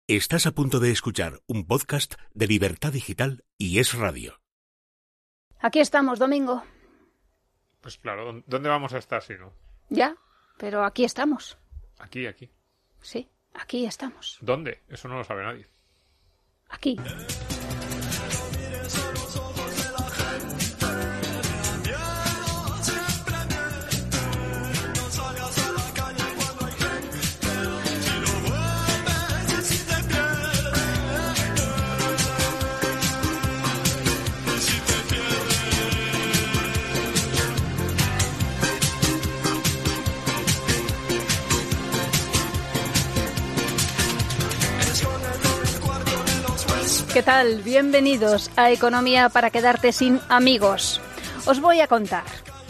Estás a punto de escuchar un podcast de Libertad Digital y Es Radio. Aquí estamos, Domingo. Pues claro, ¿dónde vamos a estar si no? Ya, pero aquí estamos. Aquí. Sí, aquí estamos. ¿Dónde? Eso no lo sabe nadie. Aquí. ¿Qué tal? Bienvenidos a Economía para quedarte sin amigos. Os voy a contar.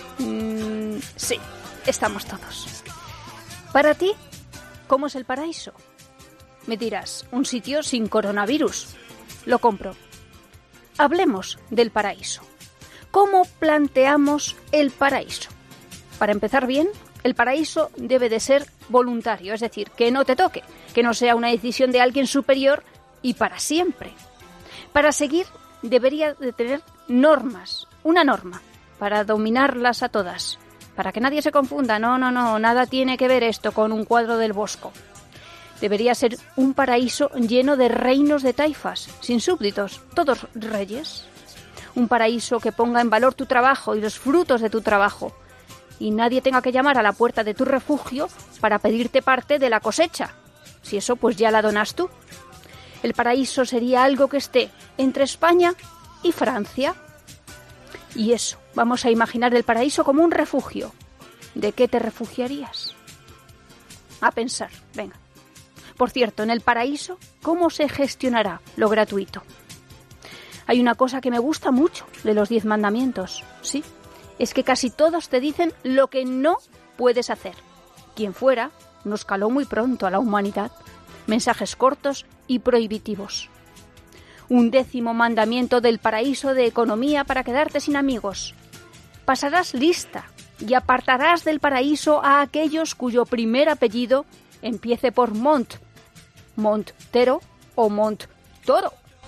Sí, estamos todos. Para ti, ¿cómo es el paraíso? Me dirás, un sitio sin coronavirus. Lo compro. Hablemos del paraíso. ¿Cómo planteamos el paraíso? Para empezar bien, el paraíso debe de ser voluntario, es decir, que no te toque, que no sea una decisión de alguien superior y para siempre. Para seguir, debería de tener normas, una norma, para dominarlas a todas, para que nadie se confunda. No, nada tiene que ver esto con un cuadro del Bosco. Debería ser un paraíso lleno de reinos de taifas, sin súbditos, todos reyes. Un paraíso que ponga en valor tu trabajo y los frutos de tu trabajo, y nadie tenga que llamar a la puerta de tu refugio para pedirte parte de la cosecha. Si eso, pues ya la donas tú. El paraíso sería algo que esté entre España y Francia. Y eso, vamos a imaginar el paraíso como un refugio. ¿De qué te refugiarías? A pensar, venga. Por cierto, en el paraíso, ¿cómo se gestionará lo gratuito? Hay una cosa que me gusta mucho de los 10 mandamientos, ¿sí? Es que casi todos te dicen lo que no puedes hacer. Quien fuera nos caló muy pronto a la humanidad. Mensajes cortos y prohibitivos. Un 10º mandamiento del paraíso de Economía para quedarte sin amigos. Pasarás lista y apartarás del paraíso a aquellos cuyo primer apellido empiece por Mont, Montero o Monttoro.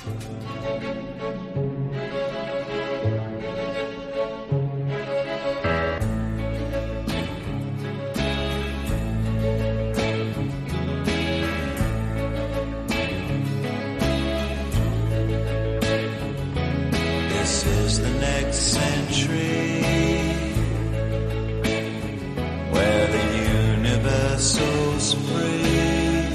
The next century, where the universal's free,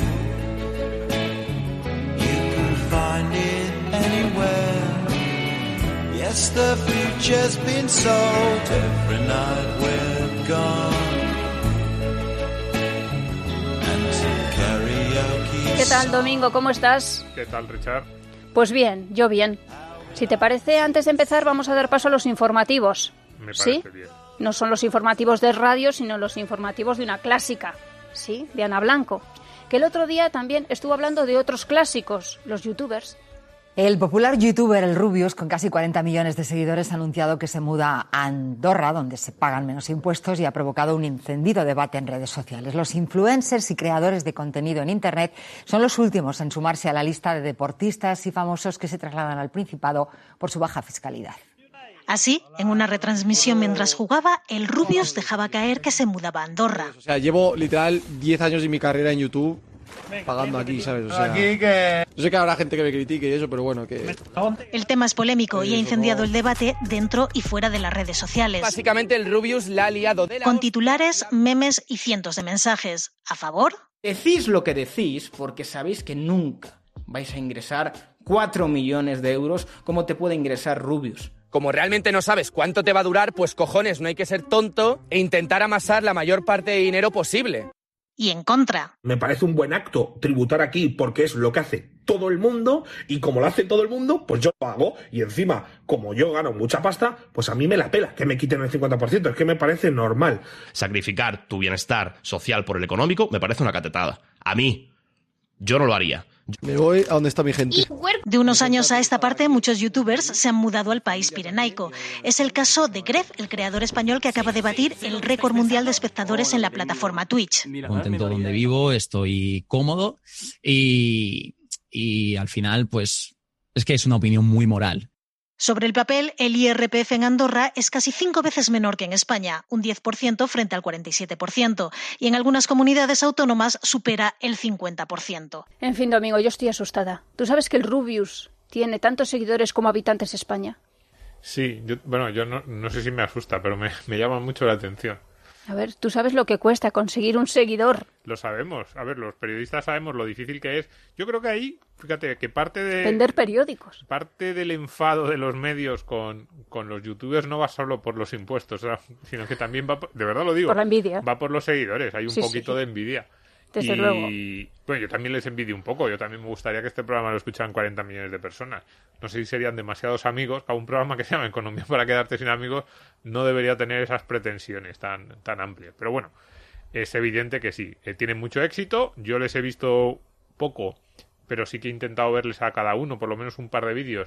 you can find it anywhere. Yes, the future's been sold every night we're gone. And to karaoke. ¿Qué tal, Domingo? ¿Cómo estás? ¿Qué tal, Richard? Pues bien, yo bien. Si te parece, antes de empezar vamos a dar paso a los informativos. Me parece bien. No son los informativos de radio, sino los informativos de una clásica, ¿sí? De Ana Blanco, que el otro día también estuvo hablando de otros clásicos, los youtubers. El popular youtuber El Rubius, con casi 40 millones de seguidores, ha anunciado que se muda a Andorra, donde se pagan menos impuestos, y ha provocado un encendido debate en redes sociales. Los influencers y creadores de contenido en Internet son los últimos en sumarse a la lista de deportistas y famosos que se trasladan al Principado por su baja fiscalidad. Así, en una retransmisión mientras jugaba, El Rubius dejaba caer que se mudaba a Andorra. O sea, llevo literal 10 años de mi carrera en YouTube pagando aquí, ¿sabes? O sea, aquí que... yo sé que habrá gente que me critique y eso, pero bueno, que... El tema es polémico y ha incendiado el debate dentro y fuera de las redes sociales. Básicamente el Rubius la ha liado de la... Con titulares, memes y cientos de mensajes. ¿A favor? Decís lo que decís porque sabéis que nunca vais a ingresar 4 millones de euros como te puede ingresar Rubius. Como realmente no sabes cuánto te va a durar, pues cojones, no hay que ser tonto e intentar amasar la mayor parte de dinero posible. Y en contra. Me parece un buen acto tributar aquí porque es lo que hace todo el mundo y como lo hace todo el mundo, pues yo lo hago y encima, como yo gano mucha pasta, pues a mí me la pela que me quiten el 50%, es que me parece normal. Sacrificar tu bienestar social por el económico me parece una catetada. A mí, yo no lo haría. Me voy a donde está mi gente. De unos años a esta parte, muchos youtubers se han mudado al país pirenaico. Es el caso de Gref, el creador español que acaba de batir el récord mundial de espectadores en la plataforma Twitch. Contento donde vivo, estoy cómodo y al final, pues, es que es una opinión muy moral. Sobre el papel, el IRPF en Andorra es casi 5 veces menor que en España, un 10% frente al 47%, y en algunas comunidades autónomas supera el 50%. En fin, Domingo, yo estoy asustada. ¿Tú sabes que el Rubius tiene tantos seguidores como habitantes España? Sí, yo no sé si me asusta, pero me llama mucho la atención. A ver, ¿tú sabes lo que cuesta conseguir un seguidor? Lo sabemos. A ver, los periodistas sabemos lo difícil que es. Yo creo que ahí, fíjate, que parte de... Vender periódicos. Parte del enfado de los medios con los youtubers no va solo por los impuestos, sino que también va, de verdad lo digo, por la envidia. Va por los seguidores. Hay un poquito de envidia. Desde luego. Bueno, yo también les envidio un poco. Yo también me gustaría que este programa lo escucharan 40 millones de personas. No sé si serían demasiados amigos. A un programa que se llama Economía para quedarte sin amigos no debería tener esas pretensiones tan amplias. Pero bueno, es evidente que sí. Tienen mucho éxito. Yo les he visto poco, pero sí que he intentado verles a cada uno, por lo menos un par de vídeos.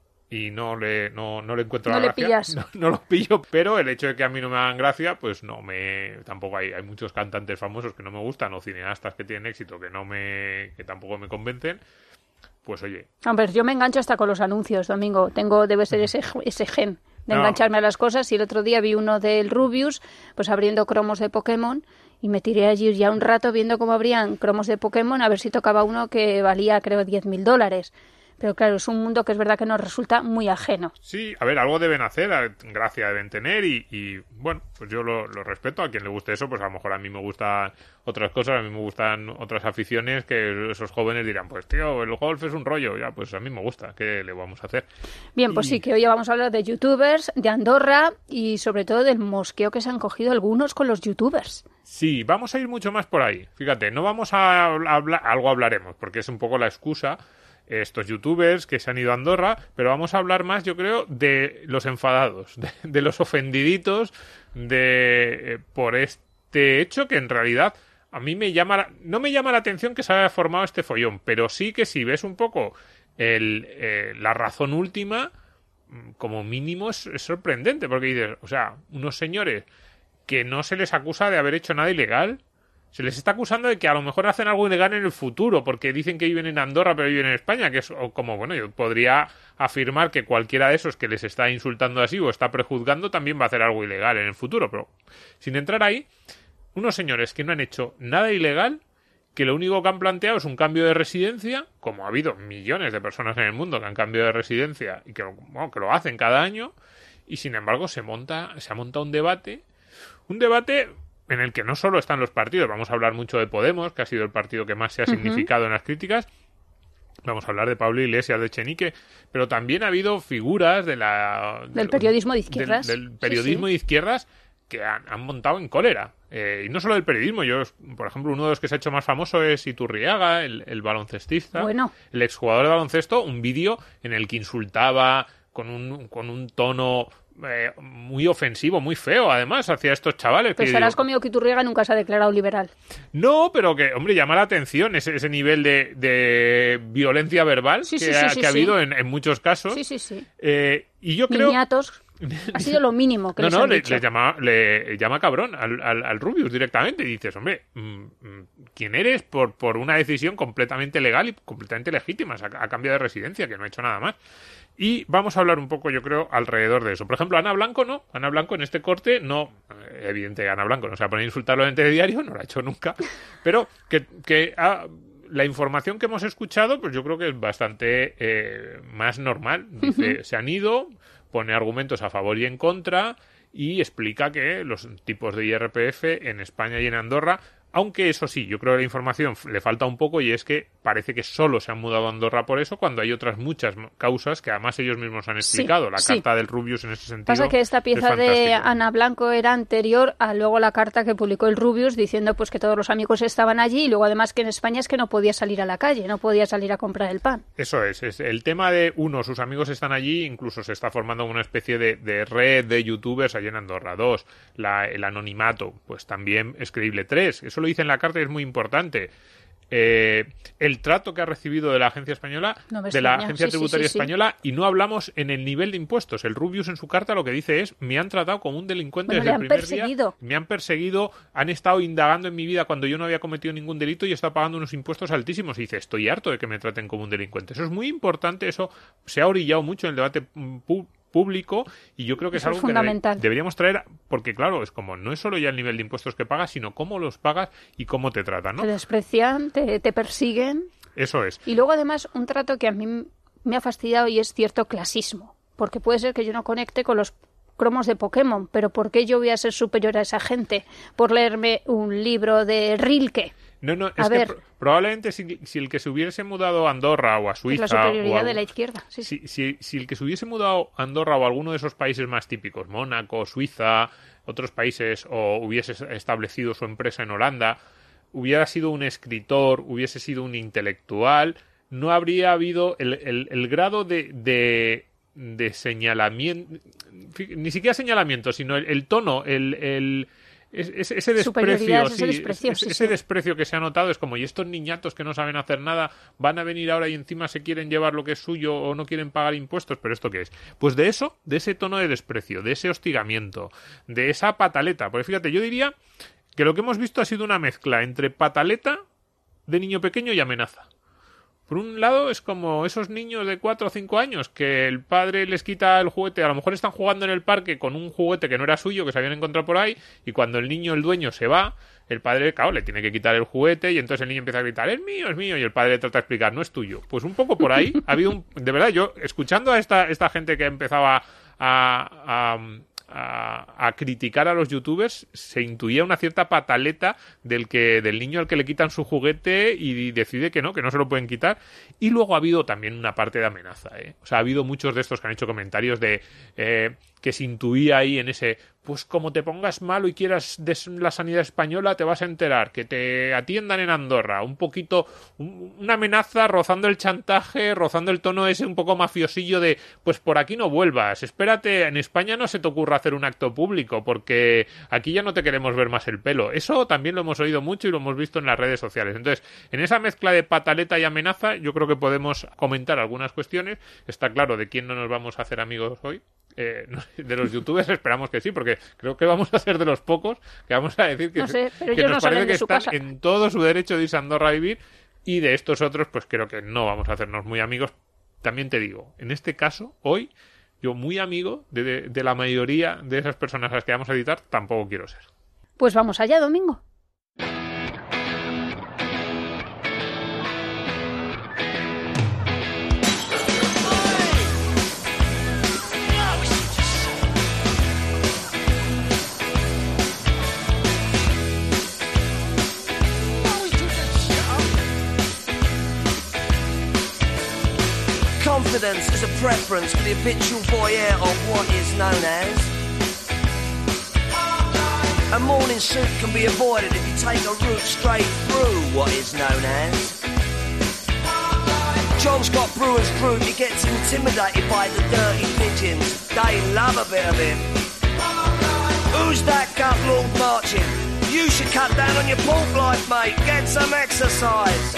Y no le encuentro la gracia. No los pillo, pero el hecho de que a mí no me hagan gracia, pues tampoco hay muchos cantantes famosos que no me gustan o cineastas que tienen éxito que tampoco me convencen. Pues oye. Hombre, yo me engancho hasta con los anuncios, Domingo. Debe ser ese gen de engancharme a las cosas. Y el otro día vi uno del Rubius, pues abriendo cromos de Pokémon. Y me tiré allí ya un rato viendo cómo abrían cromos de Pokémon, a ver si tocaba uno que valía, creo, $10.000. Pero claro, es un mundo que es verdad que nos resulta muy ajeno. Sí, a ver, algo deben hacer, gracia deben tener y bueno, pues yo lo respeto. A quien le guste eso, pues a lo mejor a mí me gustan otras cosas, a mí me gustan otras aficiones que esos jóvenes dirán, pues tío, el golf es un rollo. Ya, pues a mí me gusta, ¿qué le vamos a hacer? Bien, pues sí, que hoy vamos a hablar de youtubers, de Andorra y sobre todo del mosqueo que se han cogido algunos con los youtubers. Sí, vamos a ir mucho más por ahí. Fíjate, no vamos a hablar, algo hablaremos, porque es un poco la excusa, estos youtubers que se han ido a Andorra, pero vamos a hablar más, yo creo, de los enfadados, de los ofendiditos por este hecho que en realidad a mí no me llama la atención que se haya formado este follón, pero sí que si ves un poco la razón última, como mínimo es sorprendente, porque dices, o sea, unos señores que no se les acusa de haber hecho nada ilegal, se les está acusando de que a lo mejor hacen algo ilegal en el futuro, porque dicen que viven en Andorra pero viven en España, que es como, bueno, yo podría afirmar que cualquiera de esos que les está insultando así o está prejuzgando también va a hacer algo ilegal en el futuro, pero sin entrar ahí, unos señores que no han hecho nada ilegal, que lo único que han planteado es un cambio de residencia, como ha habido millones de personas en el mundo que han cambiado de residencia y que lo hacen cada año, y sin embargo se ha montado un debate en el que no solo están los partidos, vamos a hablar mucho de Podemos, que ha sido el partido que más se ha significado en las críticas, vamos a hablar de Pablo Iglesias, de Echenique, pero también ha habido figuras del periodismo de izquierdas. Del periodismo de izquierdas que han montado en cólera. Y no solo del periodismo, por ejemplo, uno de los que se ha hecho más famoso es Iturriaga, el baloncestista, el exjugador de baloncesto, un vídeo en el que insultaba con un tono muy ofensivo, muy feo, además, hacia estos chavales. Pues serás conmigo que Iturriaga nunca se ha declarado liberal. No, pero que, hombre, llama la atención ese nivel de violencia verbal que ha habido en muchos casos. Sí. Y yo creo... Niñatos. Ha sido lo mínimo que les han dicho. Le llama cabrón al Rubius directamente y dices, hombre, ¿quién eres por una decisión completamente legal y completamente legítima? Ha cambiado de residencia, que no ha hecho nada más. Y vamos a hablar un poco, yo creo, alrededor de eso. Por ejemplo, Ana Blanco no. Ana Blanco en este corte no... Evidente, Ana Blanco no se va a poner a insultarlo en telediario, no lo ha hecho nunca. Pero la información que hemos escuchado, pues yo creo que es bastante más normal. Dice, se han ido, pone argumentos a favor y en contra y explica que los tipos de IRPF en España y en Andorra, aunque eso sí, yo creo que la información le falta un poco y es que parece que solo se han mudado a Andorra por eso, cuando hay otras muchas causas que además ellos mismos han explicado. La carta del Rubius en ese sentido. Pasa que esta pieza de Ana Blanco era anterior a luego la carta que publicó el Rubius diciendo pues que todos los amigos estaban allí y luego además que en España es que no podía salir a la calle, no podía salir a comprar el pan. Eso es el tema de sus amigos están allí, incluso se está formando una especie de red de youtubers allí en Andorra. 2, el anonimato, pues también es creíble. 3, eso lo dice en la carta y es muy importante. el trato que ha recibido de la agencia española, de la agencia tributaria española, y no hablamos en el nivel de impuestos. El Rubius en su carta lo que dice es: me han tratado como un delincuente desde el primer día, me han perseguido, han estado indagando en mi vida cuando yo no había cometido ningún delito y he estado pagando unos impuestos altísimos. Y dice: estoy harto de que me traten como un delincuente. Eso es muy importante, eso se ha orillado mucho en el debate público, y yo creo que eso es algo fundamental. que deberíamos traer, porque claro, es como, no es solo ya el nivel de impuestos que pagas, sino cómo los pagas y cómo te tratan, ¿no? Te desprecian, te persiguen. Eso es. Y luego además un trato que a mí me ha fastidiado, y es cierto clasismo, porque puede ser que yo no conecte con los cromos de Pokémon, pero ¿por qué yo voy a ser superior a esa gente por leerme un libro de Rilke? No, es que probablemente si el que se hubiese mudado a Andorra o a Suiza... Es la superioridad de la izquierda, sí. Si el que se hubiese mudado a Andorra o a alguno de esos países más típicos, Mónaco, Suiza, otros países, o hubiese establecido su empresa en Holanda, hubiera sido un escritor, hubiese sido un intelectual, no habría habido el grado de señalamiento, ni siquiera señalamiento, sino el tono, ese desprecio, ese desprecio que se ha notado. Es como, y estos niñatos que no saben hacer nada van a venir ahora y encima se quieren llevar lo que es suyo o no quieren pagar impuestos. ¿Pero esto qué es? Pues de eso, de ese tono de desprecio, de ese hostigamiento, de esa pataleta. Porque fíjate, yo diría que lo que hemos visto ha sido una mezcla entre pataleta de niño pequeño y amenaza. Por un lado, es como esos niños de 4 o 5 años que el padre les quita el juguete. A lo mejor están jugando en el parque con un juguete que no era suyo, que se habían encontrado por ahí, y cuando el dueño se va, el padre, claro, le tiene que quitar el juguete, y entonces el niño empieza a gritar: es mío, y el padre le trata de explicar: no es tuyo. Pues un poco por ahí ha habido de verdad, yo, escuchando a esta gente que empezaba a criticar a los youtubers, se intuía una cierta pataleta del niño al que le quitan su juguete y decide que no se lo pueden quitar. Y luego ha habido también una parte de amenaza, O sea, ha habido muchos de estos que han hecho comentarios de que se intuía ahí en ese: pues como te pongas malo y quieras la sanidad española, te vas a enterar, que te atiendan en Andorra. Un poquito, una amenaza rozando el chantaje, rozando el tono ese un poco mafiosillo de: pues por aquí no vuelvas, espérate, en España no se te ocurra hacer un acto público, porque aquí ya no te queremos ver más el pelo. Eso también lo hemos oído mucho y lo hemos visto en las redes sociales. Entonces, en esa mezcla de pataleta y amenaza, yo creo que podemos comentar algunas cuestiones. Está claro de quién no nos vamos a hacer amigos hoy. De los youtubers esperamos que sí, porque creo que vamos a ser de los pocos que vamos a decir que, que nos parece que están en todo su derecho de irse a Andorra a vivir, y de estos otros pues creo que no vamos a hacernos muy amigos. También te digo, en este caso, hoy, yo muy amigo de la mayoría de esas personas a las que vamos a editar tampoco quiero ser. Pues vamos allá, Domingo. Confidence is a preference for the habitual voyeur of what is known as. A morning suit can be avoided if you take a route straight through what is known as. John's got brewer's fruit, he gets intimidated by the dirty pigeons. They love a bit of him. Who's that gut lord marching? You should cut down on your pork life, mate. Get some exercise.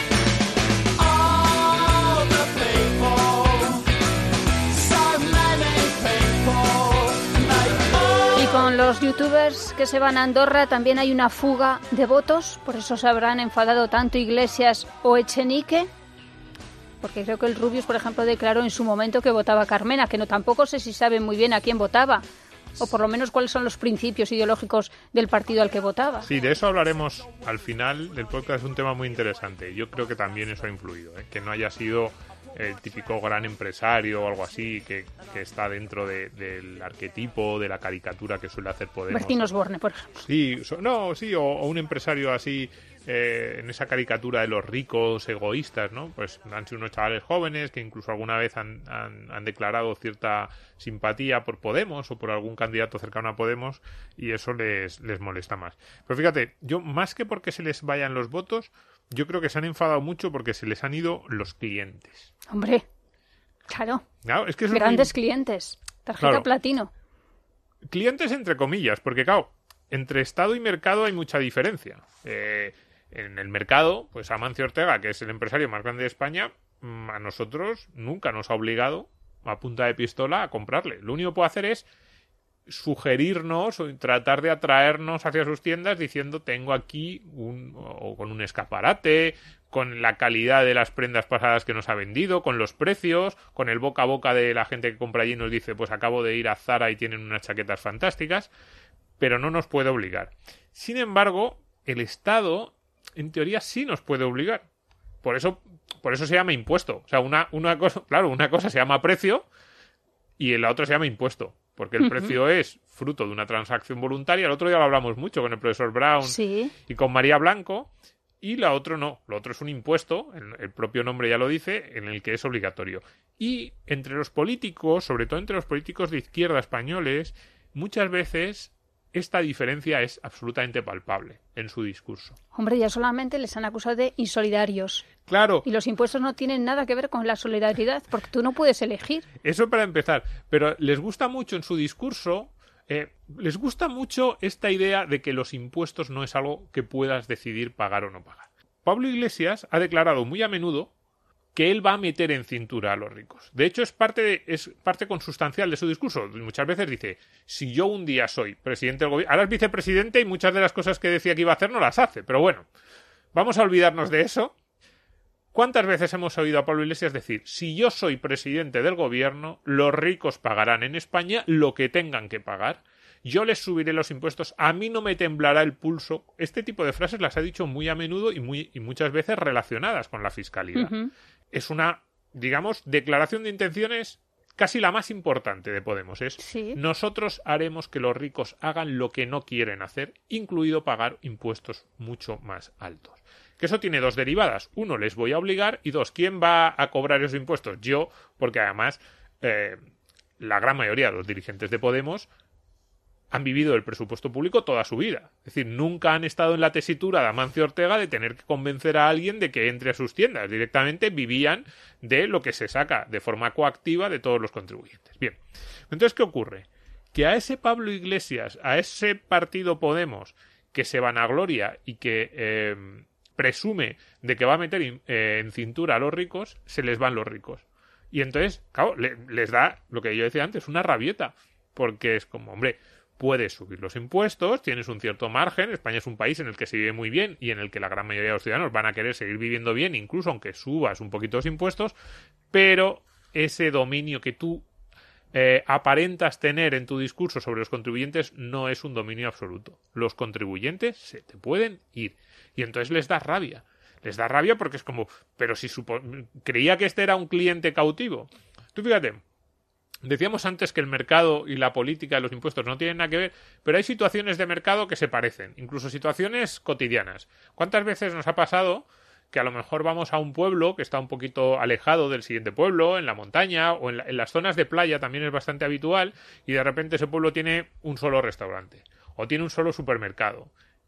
All the people. Con los youtubers que se van a Andorra también hay una fuga de votos, por eso se habrán enfadado tanto Iglesias o Echenique, porque creo que el Rubius, por ejemplo, declaró en su momento que votaba Carmena, que no, tampoco sé si sabe muy bien a quién votaba, o por lo menos cuáles son los principios ideológicos del partido al que votaba. Sí, de eso hablaremos al final del podcast, es un tema muy interesante. Yo creo que también eso ha influido, que no haya sido el típico gran empresario o algo así que está dentro del arquetipo, de la caricatura que suele hacer Podemos. Bertín Osborne, por ejemplo. Sí, o un empresario así, en esa caricatura de los ricos egoístas, ¿no? Pues han sido unos chavales jóvenes que incluso alguna vez han declarado cierta simpatía por Podemos o por algún candidato cercano a Podemos, y eso les molesta más. Pero fíjate, yo más que porque se les vayan los votos, yo creo que se han enfadado mucho porque se les han ido los clientes. Hombre, claro. Es que grandes clientes. Tarjeta platino. Clientes entre comillas, porque claro, entre Estado y mercado hay mucha diferencia. En el mercado, pues Amancio Ortega, que es el empresario más grande de España, a nosotros nunca nos ha obligado a punta de pistola a comprarle. Lo único que puede hacer es sugerirnos o tratar de atraernos hacia sus tiendas diciendo tengo aquí o con un escaparate, con la calidad de las prendas pasadas que nos ha vendido, con los precios, con el boca a boca de la gente que compra allí, nos dice pues acabo de ir a Zara y tienen unas chaquetas fantásticas, pero no nos puede obligar. Sin embargo, el Estado en teoría sí nos puede obligar. Por eso se llama impuesto. O sea, una cosa se llama precio y la otra se llama impuesto. Porque el precio es fruto de una transacción voluntaria. El otro día lo hablamos mucho con el profesor Brown y con María Blanco. Y la otra no. Lo otro es un impuesto, el propio nombre ya lo dice, en el que es obligatorio. Y entre los políticos, sobre todo entre los políticos de izquierda españoles, muchas veces esta diferencia es absolutamente palpable en su discurso. Hombre, ya solamente les han acusado de insolidarios. Claro. Y los impuestos no tienen nada que ver con la solidaridad, porque tú no puedes elegir. Eso para empezar. Pero les gusta mucho en su discurso, les gusta mucho esta idea de que los impuestos no es algo que puedas decidir pagar o no pagar. Pablo Iglesias ha declarado muy a menudo que él va a meter en cintura a los ricos. De hecho, es parte consustancial de su discurso. Muchas veces dice, si yo un día soy presidente del gobierno, ahora es vicepresidente y muchas de las cosas que decía que iba a hacer no las hace. Pero bueno, vamos a olvidarnos de eso. ¿Cuántas veces hemos oído a Pablo Iglesias decir, si yo soy presidente del gobierno, los ricos pagarán en España lo que tengan que pagar? Yo les subiré los impuestos, a mí no me temblará el pulso. Este tipo de frases las ha dicho muy a menudo y muchas veces relacionadas con la fiscalidad. Es una, digamos, declaración de intenciones casi la más importante de Podemos. Nosotros haremos que los ricos hagan lo que no quieren hacer, incluido pagar impuestos mucho más altos. Que eso tiene dos derivadas. Uno, les voy a obligar, y dos, ¿quién va a cobrar esos impuestos? Yo, porque además la gran mayoría de los dirigentes de Podemos han vivido el presupuesto público toda su vida. Es decir, nunca han estado en la tesitura de Amancio Ortega de tener que convencer a alguien de que entre a sus tiendas. Directamente vivían de lo que se saca de forma coactiva de todos los contribuyentes. Bien, entonces, ¿qué ocurre? Que a ese Pablo Iglesias, a ese partido Podemos, que se vanagloria y que presume de que va a meter en cintura a los ricos, se les van los ricos. Y entonces, claro, les da, lo que yo decía antes, una rabieta. Porque es como, hombre, puedes subir los impuestos, tienes un cierto margen. España es un país en el que se vive muy bien y en el que la gran mayoría de los ciudadanos van a querer seguir viviendo bien, incluso aunque subas un poquito los impuestos, pero ese dominio que tú aparentas tener en tu discurso sobre los contribuyentes no es un dominio absoluto. Los contribuyentes se te pueden ir y entonces les da rabia. Les da rabia porque es como, pero si creía que este era un cliente cautivo. Tú fíjate, decíamos antes que el mercado y la política de los impuestos no tienen nada que ver, pero hay situaciones de mercado que se parecen, incluso situaciones cotidianas. ¿Cuántas veces nos ha pasado que a lo mejor vamos a un pueblo que está un poquito alejado del siguiente pueblo, en la montaña o en las zonas de playa también es bastante habitual, y de repente ese pueblo tiene un solo restaurante o tiene un solo supermercado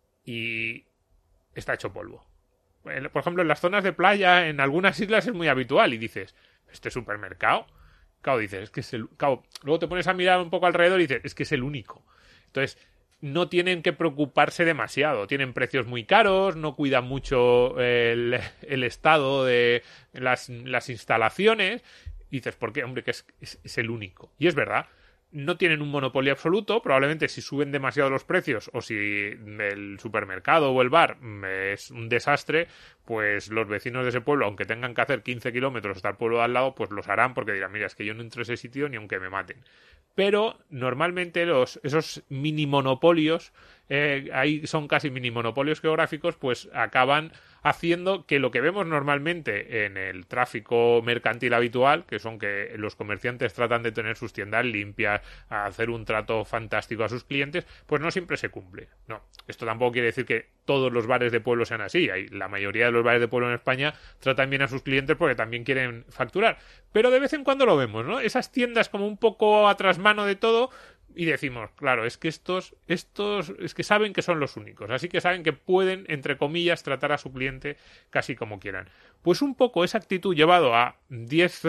y está hecho polvo? Por ejemplo, en las zonas de playa, en algunas islas es muy habitual y dices, ¿este supermercado? Claro, dices, es que es luego te pones a mirar un poco alrededor y dices, es que es el único. Entonces, no tienen que preocuparse demasiado. Tienen precios muy caros, no cuidan mucho el estado de las instalaciones. Y dices, ¿por qué? Hombre, que es el único. Y es verdad. No tienen un monopolio absoluto. Probablemente si suben demasiado los precios o si el supermercado o el bar es un desastre, pues los vecinos de ese pueblo, aunque tengan que hacer 15 kilómetros hasta el pueblo de al lado, pues los harán porque dirán, mira, es que yo no entro a ese sitio ni aunque me maten. Pero normalmente esos mini monopolios, ahí son casi mini monopolios geográficos, pues acaban haciendo que lo que vemos normalmente en el tráfico mercantil habitual, que son que los comerciantes tratan de tener sus tiendas limpias, hacer un trato fantástico a sus clientes, pues no siempre se cumple. No, esto tampoco quiere decir que todos los bares de pueblo sean así. La mayoría de los bares de pueblo en España tratan bien a sus clientes porque también quieren facturar. Pero de vez en cuando lo vemos, ¿no? Esas tiendas como un poco a trasmano de todo. Y decimos, claro, es que estos es que saben que son los únicos, así que saben que pueden, entre comillas, tratar a su cliente casi como quieran. Pues un poco esa actitud elevado a 10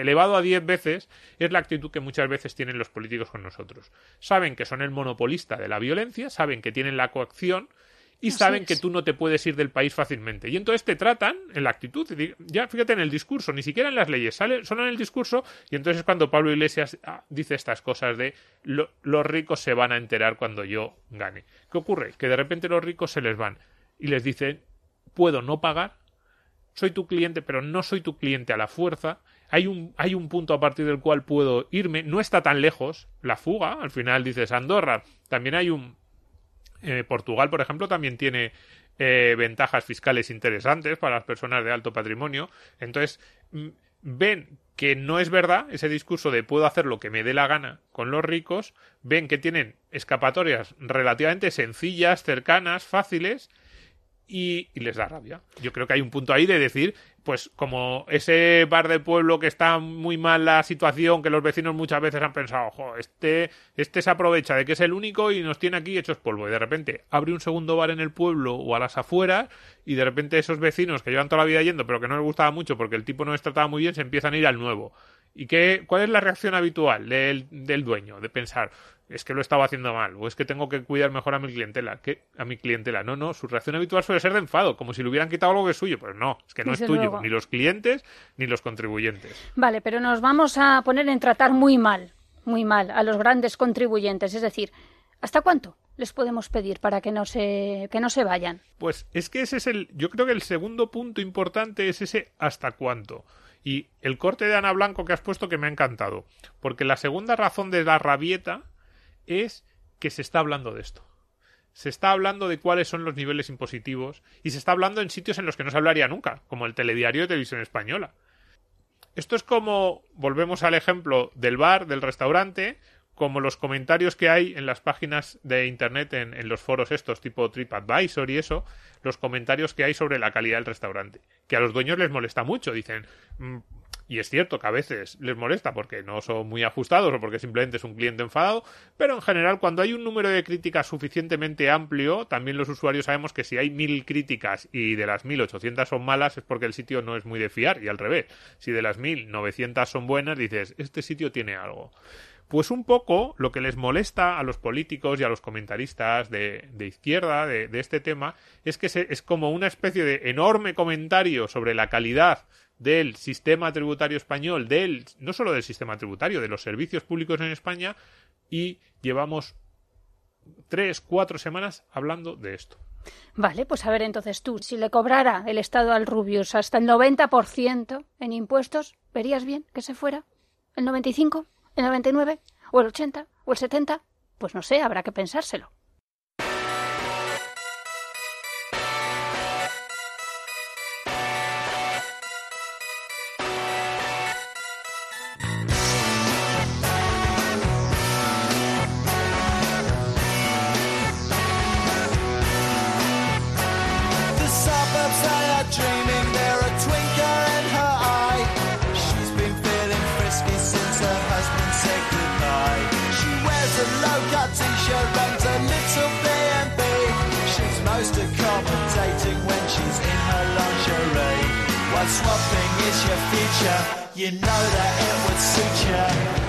veces es la actitud que muchas veces tienen los políticos con nosotros. Saben que son el monopolista de la violencia, saben que tienen la coacción y saben que tú no te puedes ir del país fácilmente. Y entonces te tratan en la actitud, ya fíjate en el discurso, ni siquiera en las leyes, solo en el discurso, y entonces es cuando Pablo Iglesias dice estas cosas de los ricos se van a enterar cuando yo gane. ¿Qué ocurre? Que de repente los ricos se les van y les dicen, puedo no pagar, soy tu cliente, pero no soy tu cliente a la fuerza. Hay un punto a partir del cual puedo irme. No está tan lejos la fuga. Al final dices Andorra. También hay Portugal, por ejemplo, también tiene ventajas fiscales interesantes para las personas de alto patrimonio. Entonces, ven que no es verdad ese discurso de puedo hacer lo que me dé la gana con los ricos. Ven que tienen escapatorias relativamente sencillas, cercanas, fáciles, y les da rabia. Yo creo que hay un punto ahí de decir, pues como ese bar de pueblo que está muy mal la situación, que los vecinos muchas veces han pensado, ojo, este se aprovecha de que es el único y nos tiene aquí hechos polvo, y de repente abre un segundo bar en el pueblo o a las afueras, y de repente esos vecinos que llevan toda la vida yendo pero que no les gustaba mucho porque el tipo no les trataba muy bien, se empiezan a ir al nuevo. ¿Y cuál es la reacción habitual del dueño? De pensar, es que lo estaba haciendo mal, o es que tengo que cuidar mejor a mi clientela. No, su reacción habitual suele ser de enfado, como si le hubieran quitado algo que es suyo. Pues no, es que no es tuyo, ni los clientes ni los contribuyentes. Vale, pero nos vamos a poner en tratar muy mal a los grandes contribuyentes. Es decir, ¿hasta cuánto les podemos pedir para que no se vayan? Pues es que yo creo que el segundo punto importante es ese hasta cuánto. Y el corte de Ana Blanco que has puesto que me ha encantado, porque la segunda razón de la rabieta es que se está hablando de esto. Se está hablando de cuáles son los niveles impositivos y se está hablando en sitios en los que no se hablaría nunca, como el telediario de Televisión Española. Esto es como, volvemos al ejemplo del bar, del restaurante, como los comentarios que hay en las páginas de internet, en los foros estos tipo TripAdvisor y eso, los comentarios que hay sobre la calidad del restaurante, que a los dueños les molesta mucho, dicen, y es cierto que a veces les molesta porque no son muy ajustados o porque simplemente es un cliente enfadado, pero en general cuando hay un número de críticas suficientemente amplio, también los usuarios sabemos que si hay 1000 críticas y de las 1800 son malas es porque el sitio no es muy de fiar, y al revés, si de las 1900 son buenas, dices, este sitio tiene algo. Pues un poco lo que les molesta a los políticos y a los comentaristas de izquierda de este tema es que es como una especie de enorme comentario sobre la calidad del sistema tributario español, no solo del sistema tributario, de los servicios públicos en España, y llevamos 3-4 semanas hablando de esto. Vale, pues a ver entonces tú, si le cobrara el Estado al Rubius hasta el 90% en impuestos, ¿verías bien que se fuera? ¿El 95%? ¿El 99%? ¿O el 80%? ¿O el 70%? Pues no sé, habrá que pensárselo. Swapping is your future, you know that it would suit you.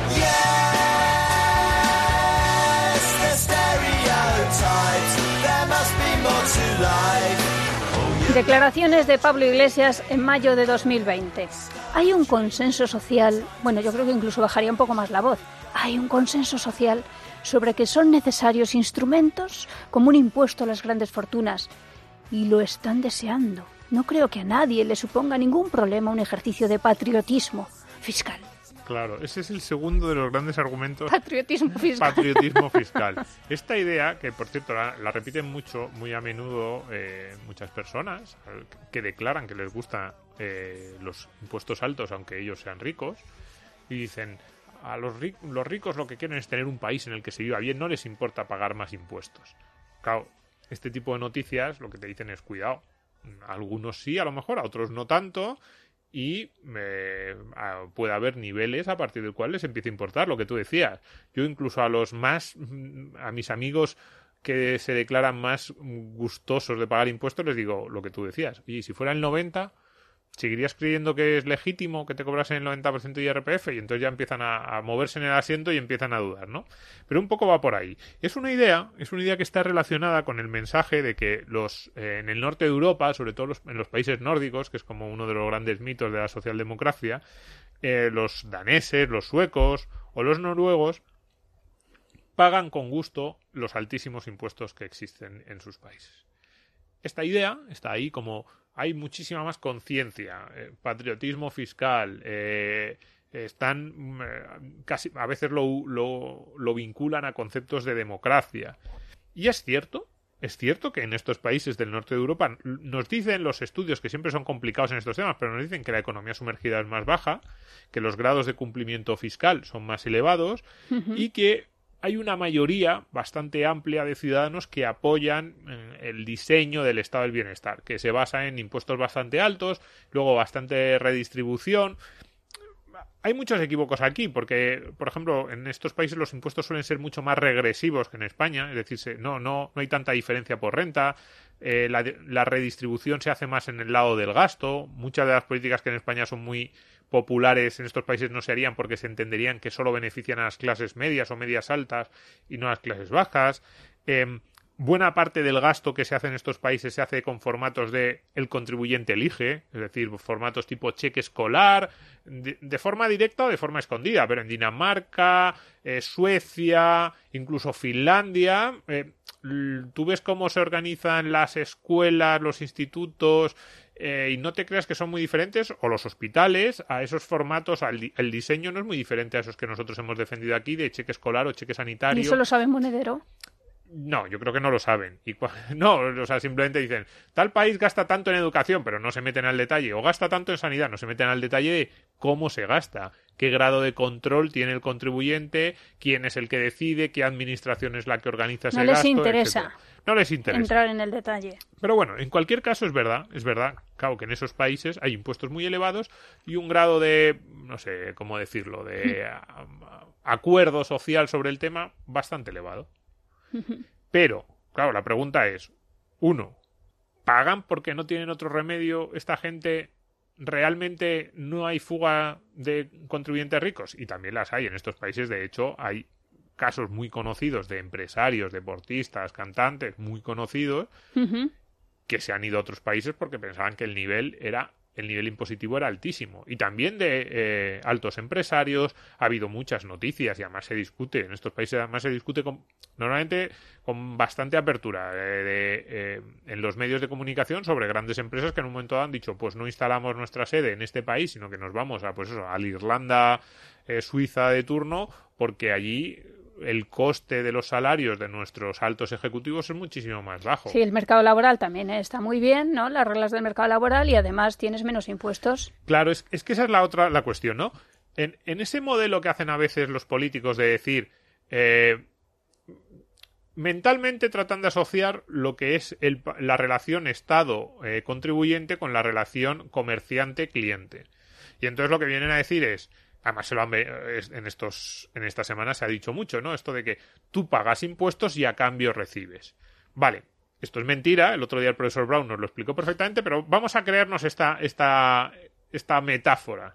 Yes, the stereotypes, there must be more to life. Declaraciones de Pablo Iglesias en mayo de 2020. Hay un consenso social, bueno, yo creo que incluso bajaría un poco más la voz. Hay un consenso social sobre que son necesarios instrumentos como un impuesto a las grandes fortunas. Y lo están deseando. No creo que a nadie le suponga ningún problema un ejercicio de patriotismo fiscal. Claro, ese es el segundo de los grandes argumentos. Patriotismo fiscal. Patriotismo fiscal. Esta idea, que por cierto la repiten muy a menudo muchas personas que declaran que les gustan los impuestos altos aunque ellos sean ricos, y dicen, a los ricos lo que quieren es tener un país en el que se viva bien, no les importa pagar más impuestos. Claro, este tipo de noticias lo que te dicen es cuidado. A algunos sí, a lo mejor, a otros no tanto, y puede haber niveles a partir del cual les empieza a importar lo que tú decías. Yo incluso a mis amigos que se declaran más gustosos de pagar impuestos les digo lo que tú decías. Y si fuera el 90, seguirías creyendo que es legítimo que te cobrasen el 90% de IRPF y entonces ya empiezan a moverse en el asiento y empiezan a dudar, ¿no? Pero un poco va por ahí. Es una idea que está relacionada con el mensaje de que en el norte de Europa, sobre todo en los países nórdicos, que es como uno de los grandes mitos de la socialdemocracia, los daneses, los suecos o los noruegos pagan con gusto los altísimos impuestos que existen en sus países. Esta idea está ahí como hay muchísima más conciencia, patriotismo fiscal, están casi a veces lo vinculan a conceptos de democracia. Y es cierto que en estos países del norte de Europa nos dicen los estudios, que siempre son complicados en estos temas, pero nos dicen que la economía sumergida es más baja, que los grados de cumplimiento fiscal son más elevados y que hay una mayoría bastante amplia de ciudadanos que apoyan el diseño del estado del bienestar, que se basa en impuestos bastante altos, luego bastante redistribución. Hay muchos equívocos aquí, porque, por ejemplo, en estos países los impuestos suelen ser mucho más regresivos que en España, es decir, no hay tanta diferencia por renta, la redistribución se hace más en el lado del gasto, muchas de las políticas que en España son muy populares en estos países no se harían porque se entenderían que solo benefician a las clases medias o medias altas y no a las clases bajas. Buena parte del gasto que se hace en estos países se hace con formatos de el contribuyente elige, es decir, formatos tipo cheque escolar, de forma directa o de forma escondida, pero en Dinamarca, Suecia, incluso Finlandia, tú ves cómo se organizan las escuelas, los institutos, y no te creas que son muy diferentes, o los hospitales, a esos formatos, el diseño no es muy diferente a esos que nosotros hemos defendido aquí, de cheque escolar o cheque sanitario. ¿Y eso lo sabe Monedero? No, yo creo que no lo saben. No, o sea, simplemente dicen, tal país gasta tanto en educación, pero no se meten al detalle, o gasta tanto en sanidad, no se meten al detalle de cómo se gasta, qué grado de control tiene el contribuyente, quién es el que decide, qué administración es la que organiza ese gasto. No les interesa. Etcétera. No les interesa entrar en el detalle. Pero bueno, en cualquier caso es verdad, claro que en esos países hay impuestos muy elevados y un grado de, no sé cómo decirlo, de acuerdo social sobre el tema bastante elevado. Pero, claro, la pregunta es, uno, ¿pagan porque no tienen otro remedio esta gente? ¿Realmente no hay fuga de contribuyentes ricos? Y también las hay en estos países. De hecho, hay casos muy conocidos de empresarios, deportistas, cantantes muy conocidos que se han ido a otros países porque pensaban que el nivel impositivo era altísimo. Y también de altos empresarios. Ha habido muchas noticias y además se discute en estos países, normalmente con bastante apertura en los medios de comunicación sobre grandes empresas que en un momento dado han dicho, pues no instalamos nuestra sede en este país, sino que nos vamos a la Irlanda Suiza de turno, porque allí el coste de los salarios de nuestros altos ejecutivos es muchísimo más bajo. Sí, el mercado laboral también está muy bien, ¿no? Las reglas del mercado laboral, y además tienes menos impuestos. Claro, es que esa es la cuestión, ¿no? En ese modelo que hacen a veces los políticos de decir, mentalmente tratan de asociar lo que es la relación Estado-contribuyente con la relación comerciante-cliente. Y entonces lo que vienen a decir es, además en esta semana se ha dicho mucho, ¿no? Esto de que tú pagas impuestos y a cambio recibes. Vale, esto es mentira. El otro día el profesor Brown nos lo explicó perfectamente, pero vamos a creernos esta metáfora.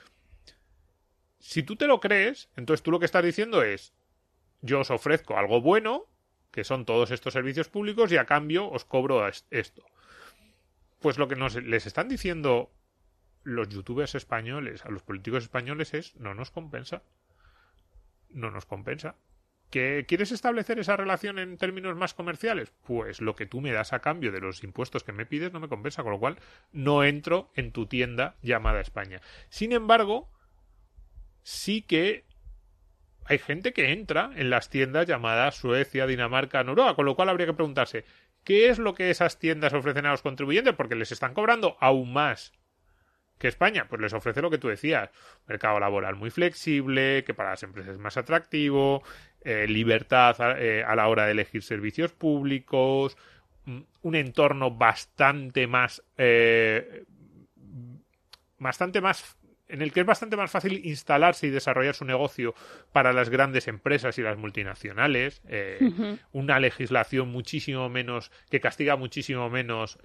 Si tú te lo crees, entonces tú lo que estás diciendo es, yo os ofrezco algo bueno, que son todos estos servicios públicos, y a cambio os cobro esto. Pues lo que les están diciendo los youtubers españoles a los políticos españoles es, no nos compensa. ¿Que quieres establecer esa relación en términos más comerciales? Pues lo que tú me das a cambio de los impuestos que me pides no me compensa, con lo cual no entro en tu tienda llamada España. Sin embargo, sí que hay gente que entra en las tiendas llamadas Suecia, Dinamarca, Noruega, con lo cual habría que preguntarse, ¿qué es lo que esas tiendas ofrecen a los contribuyentes? Porque les están cobrando aún más que España. Pues les ofrece lo que tú decías, mercado laboral muy flexible, que para las empresas es más atractivo, libertad a la hora de elegir servicios públicos, un entorno bastante más en el que es bastante más fácil instalarse y desarrollar su negocio para las grandes empresas y las multinacionales, una legislación muchísimo menos, que castiga muchísimo menos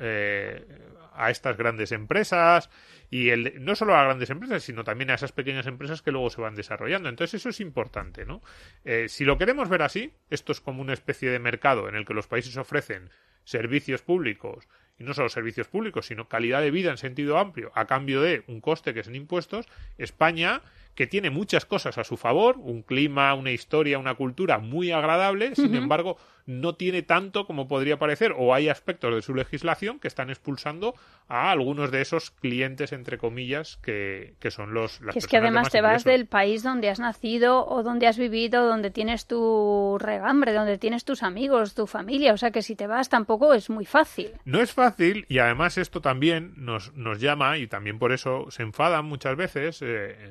a estas grandes empresas, y no solo a las grandes empresas, sino también a esas pequeñas empresas que luego se van desarrollando. Entonces eso es importante, ¿no? Si lo queremos ver así, esto es como una especie de mercado en el que los países ofrecen servicios públicos, y no solo servicios públicos, sino calidad de vida en sentido amplio, a cambio de un coste que es en impuestos. España, que tiene muchas cosas a su favor, un clima, una historia, una cultura muy agradable, sin embargo, no tiene tanto como podría parecer, o hay aspectos de su legislación que están expulsando a algunos de esos clientes, entre comillas, que son las personas es que además te vas ingresos. del país donde has nacido o donde has vivido, donde tienes tu regambre, donde tienes tus amigos, tu familia, o sea que si te vas tampoco es muy fácil. No es fácil, y además esto también nos llama, y también por eso se enfadan muchas veces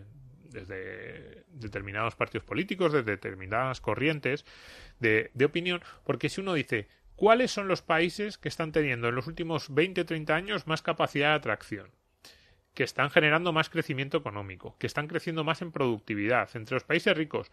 desde determinados partidos políticos, desde determinadas corrientes de opinión, porque si uno dice, ¿cuáles son los países que están teniendo en los últimos 20 o 30 años más capacidad de atracción? Que están generando más crecimiento económico, que están creciendo más en productividad, entre los países ricos.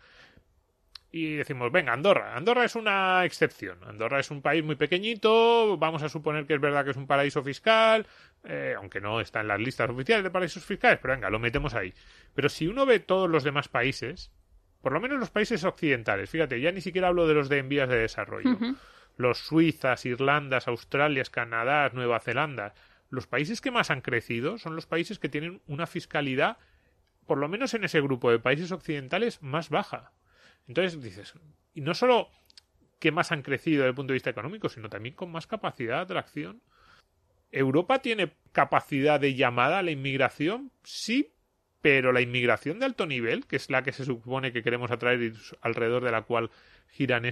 Y decimos, venga, Andorra. Andorra es una excepción. Andorra es un país muy pequeñito, vamos a suponer que es verdad que es un paraíso fiscal, aunque no está en las listas oficiales de paraísos fiscales, pero venga, lo metemos ahí. Pero si uno ve todos los demás países, por lo menos los países occidentales, fíjate, ya ni siquiera hablo de los de en vías de desarrollo, los Suizas, Irlandas, Australias, Canadá, Nueva Zelanda, los países que más han crecido son los países que tienen una fiscalidad, por lo menos en ese grupo de países occidentales, más baja. Entonces dices, y no solo que más han crecido desde el punto de vista económico, sino también con más capacidad de atracción. ¿Europa tiene capacidad de llamada a la inmigración? Sí, pero la inmigración de alto nivel, que es la que se supone que queremos atraer y alrededor de la cual giran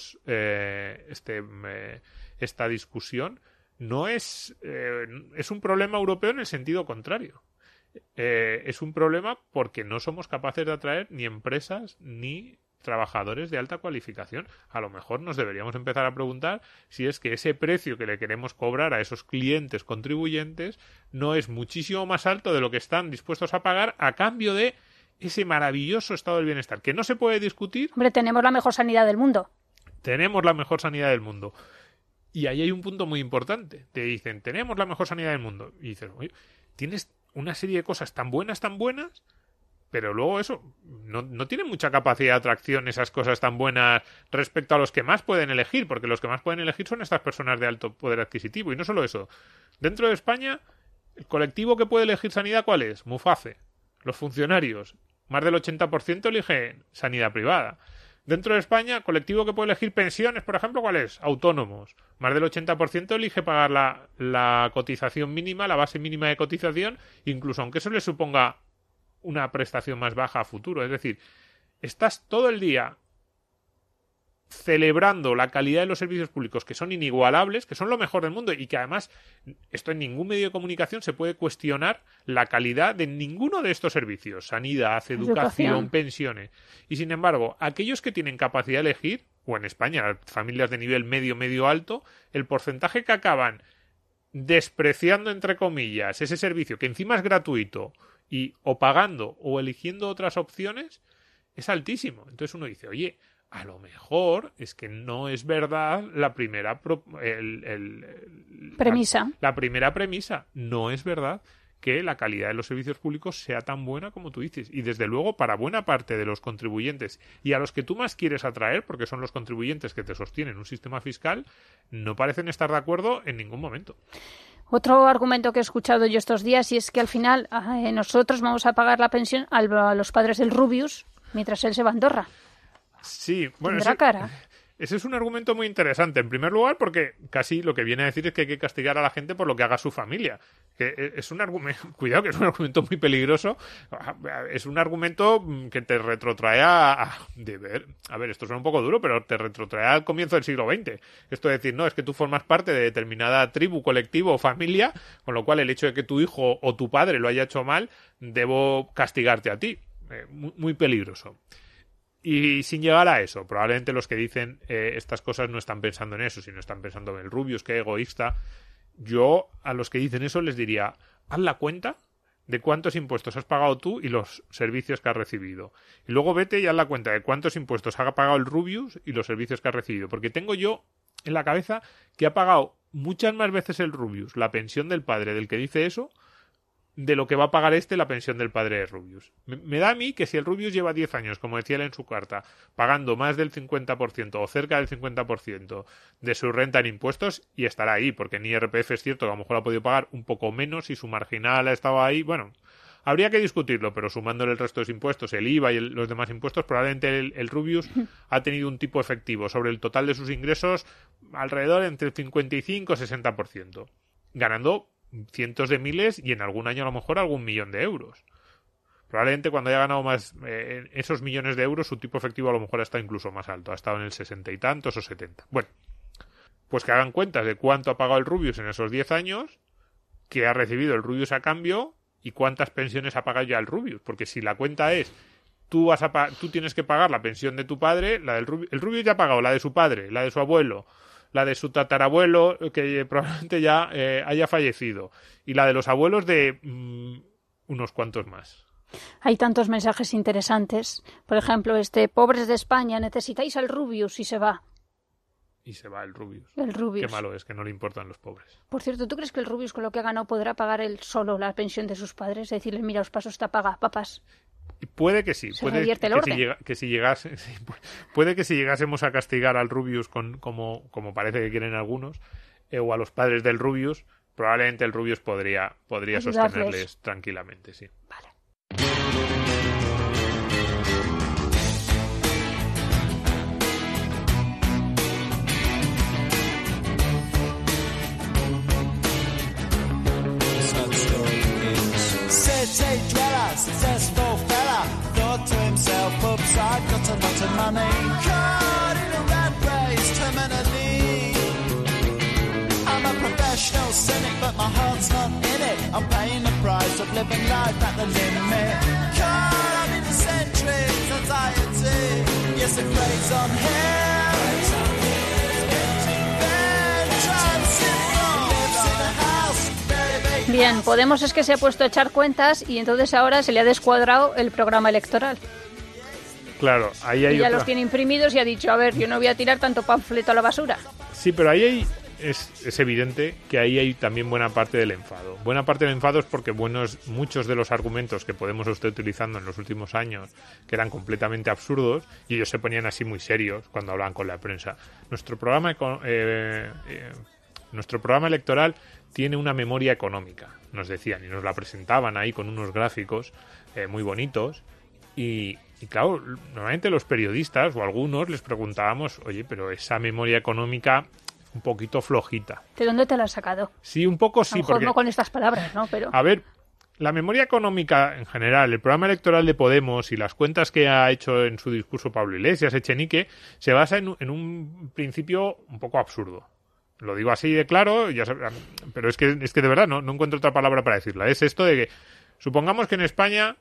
esta discusión, no es un problema europeo en el sentido contrario. Es un problema porque no somos capaces de atraer ni empresas ni trabajadores de alta cualificación. A lo mejor nos deberíamos empezar a preguntar si es que ese precio que le queremos cobrar a esos clientes contribuyentes no es muchísimo más alto de lo que están dispuestos a pagar a cambio de ese maravilloso estado del bienestar, que no se puede discutir. Hombre, tenemos la mejor sanidad del mundo. Tenemos la mejor sanidad del mundo. Y ahí hay un punto muy importante. Te dicen, tenemos la mejor sanidad del mundo. Y dices, oye, tienes una serie de cosas tan buenas, pero luego eso, no tiene mucha capacidad de atracción esas cosas tan buenas respecto a los que más pueden elegir, porque los que más pueden elegir son estas personas de alto poder adquisitivo. Y no solo eso. Dentro de España, el colectivo que puede elegir sanidad, ¿cuál es? Muface. Los funcionarios. Más del 80% eligen sanidad privada. Dentro de España, colectivo que puede elegir pensiones, por ejemplo, ¿cuál es? Autónomos. Más del 80% elige pagar la cotización mínima, la base mínima de cotización, incluso aunque eso le suponga una prestación más baja a futuro. Es decir, estás todo el día celebrando la calidad de los servicios públicos, que son inigualables, que son lo mejor del mundo, y que además esto en ningún medio de comunicación se puede cuestionar la calidad de ninguno de estos servicios, sanidad, educación, pensiones. Y sin embargo, aquellos que tienen capacidad de elegir, o en España, familias de nivel medio alto, el porcentaje que acaban despreciando, entre comillas, ese servicio, que encima es gratuito, y o pagando o eligiendo otras opciones, es altísimo. Entonces uno dice, oye, a lo mejor es que no es verdad la primera premisa. La primera premisa. No es verdad que la calidad de los servicios públicos sea tan buena como tú dices. Y desde luego, para buena parte de los contribuyentes y a los que tú más quieres atraer, porque son los contribuyentes que te sostienen un sistema fiscal, no parecen estar de acuerdo en ningún momento. Otro argumento que he escuchado yo estos días, y es que al final nosotros vamos a pagar la pensión a los padres del Rubius mientras él se va a Andorra. Sí, bueno, ese es un argumento muy interesante. En primer lugar, porque casi lo que viene a decir es que hay que castigar a la gente por lo que haga su familia. Que es un argumento, cuidado, que es un argumento muy peligroso. Es un argumento que te retrotrae a ver, esto suena un poco duro, pero te retrotrae al comienzo del siglo XX. Esto de decir, no, es que tú formas parte de determinada tribu, colectivo o familia, con lo cual el hecho de que tu hijo o tu padre lo haya hecho mal, debo castigarte a ti. Muy peligroso. Y sin llegar a eso, probablemente los que dicen estas cosas no están pensando en eso, sino están pensando en el Rubius, qué egoísta. Yo a los que dicen eso les diría, haz la cuenta de cuántos impuestos has pagado tú y los servicios que has recibido. Y luego vete y haz la cuenta de cuántos impuestos ha pagado el Rubius y los servicios que ha recibido. Porque tengo yo en la cabeza que ha pagado muchas más veces el Rubius la pensión del padre del que dice eso de lo que va a pagar la pensión del padre de Rubius. Me da a mí que si el Rubius lleva 10 años, como decía él en su carta, pagando más del 50% o cerca del 50% de su renta en impuestos, y estará ahí, porque en IRPF es cierto que a lo mejor ha podido pagar un poco menos y su marginal ha estado ahí, bueno, habría que discutirlo, pero sumándole el resto de los impuestos, el IVA y los demás impuestos, probablemente el Rubius ha tenido un tipo efectivo sobre el total de sus ingresos alrededor entre el 55 y 60%, ganando cientos de miles y en algún año a lo mejor algún millón de euros. Probablemente cuando haya ganado más esos millones de euros, su tipo efectivo a lo mejor está incluso más alto, ha estado en el 60 y tantos o 70. Bueno, pues que hagan cuentas de cuánto ha pagado el Rubius en esos 10 años, qué ha recibido el Rubius a cambio y cuántas pensiones ha pagado ya el Rubius, porque si la cuenta es tú tienes que pagar la pensión de tu padre, la del Rubius, el Rubius ya ha pagado la de su padre, la de su abuelo, la de su tatarabuelo, que probablemente ya haya fallecido, y la de los abuelos de unos cuantos más. Hay tantos mensajes interesantes. Por ejemplo, pobres de España, necesitáis al Rubius y se va. Y se va el Rubius. El Rubius. Qué malo es que no le importan los pobres. Por cierto, ¿tú crees que el Rubius con lo que ha ganado podrá pagar él solo la pensión de sus padres? Decirles, mira, os paso esta paga, papás. Puede que sí, puede que si llegásemos a castigar al Rubius como parece que quieren algunos, o a los padres del Rubius, probablemente el Rubius podría sostenerles tranquilamente, sí. Vale. Successful fella thought to himself, oops, I've got a lot of money. Caught in a rat race, terminally. I'm a professional cynic, but my heart's not in it. I'm paying the price of living life at the limit. Caught up in eccentric anxiety. Yes, it plays on him. Bien, Podemos es que se ha puesto a echar cuentas y entonces ahora se le ha descuadrado el programa electoral. Claro, ahí hay y ya los tiene imprimidos y ha dicho, a ver, yo no voy a tirar tanto panfleto a la basura. Sí, pero ahí es evidente que ahí hay también buena parte del enfado. Buena parte del enfado es porque muchos de los argumentos que Podemos estar utilizando en los últimos años, que eran completamente absurdos, y ellos se ponían así muy serios cuando hablaban con la prensa. Nuestro programa electoral tiene una memoria económica, nos decían, y nos la presentaban ahí con unos gráficos muy bonitos, y claro, normalmente los periodistas o algunos les preguntábamos, oye, pero esa memoria económica un poquito flojita. ¿De dónde te la has sacado? Sí, un poco sí. A lo mejor no con estas palabras, ¿no? Pero... A ver, la memoria económica en general, el programa electoral de Podemos y las cuentas que ha hecho en su discurso Pablo Iglesias, Echenique, se basa en un principio un poco absurdo. Lo digo así de claro, pero es que de verdad no encuentro otra palabra para decirla. Es esto de que, supongamos que en España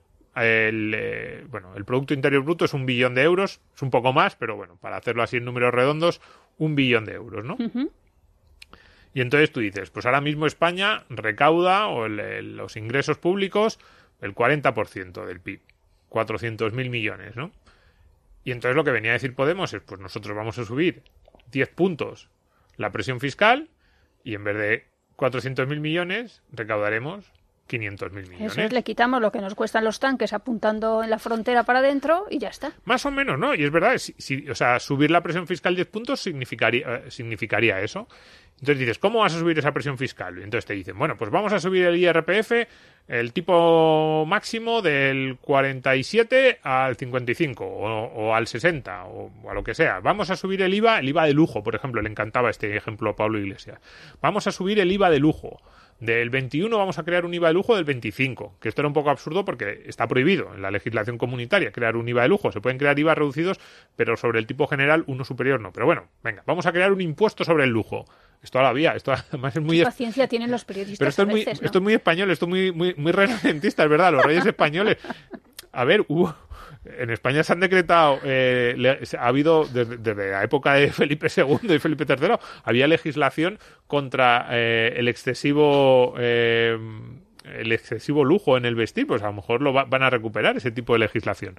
el Producto Interior Bruto es 1 billón de euros, es un poco más, pero bueno, para hacerlo así en números redondos, 1 billón de euros, ¿no? Uh-huh. Y entonces tú dices, pues ahora mismo España recauda, o los ingresos públicos, el 40% del PIB, 400.000 millones, ¿no? Y entonces lo que venía a decir Podemos es, pues nosotros vamos a subir 10 puntos la presión fiscal y en vez de 400.000 millones recaudaremos 500.000 millones. Eso es, le quitamos lo que nos cuestan los tanques apuntando en la frontera para adentro y ya está. Más o menos, ¿no? Y es verdad, o sea, subir la presión fiscal 10 puntos significaría eso. Entonces dices, ¿cómo vas a subir esa presión fiscal? Y entonces te dicen, bueno, pues vamos a subir el IRPF, el tipo máximo del 47 al 55 o al 60 o a lo que sea. Vamos a subir el IVA de lujo, por ejemplo, le encantaba este ejemplo a Pablo Iglesias. Vamos a subir el IVA de lujo. Del 21 vamos a crear un IVA de lujo del 25, que esto era un poco absurdo porque está prohibido en la legislación comunitaria crear un IVA de lujo. Se pueden crear IVA reducidos, pero sobre el tipo general uno superior no. Pero bueno, venga, vamos a crear un impuesto sobre el lujo. Esto todavía, esto además es muy... ¿Qué paciencia tienen los periodistas? Pero esto, ¿no? Esto es muy español, esto es muy renacentista, es verdad, los reyes españoles. A ver, en España se han decretado, ha habido desde la época de Felipe II y Felipe III, había legislación contra el excesivo el excesivo lujo en el vestir, pues a lo mejor van a recuperar ese tipo de legislación.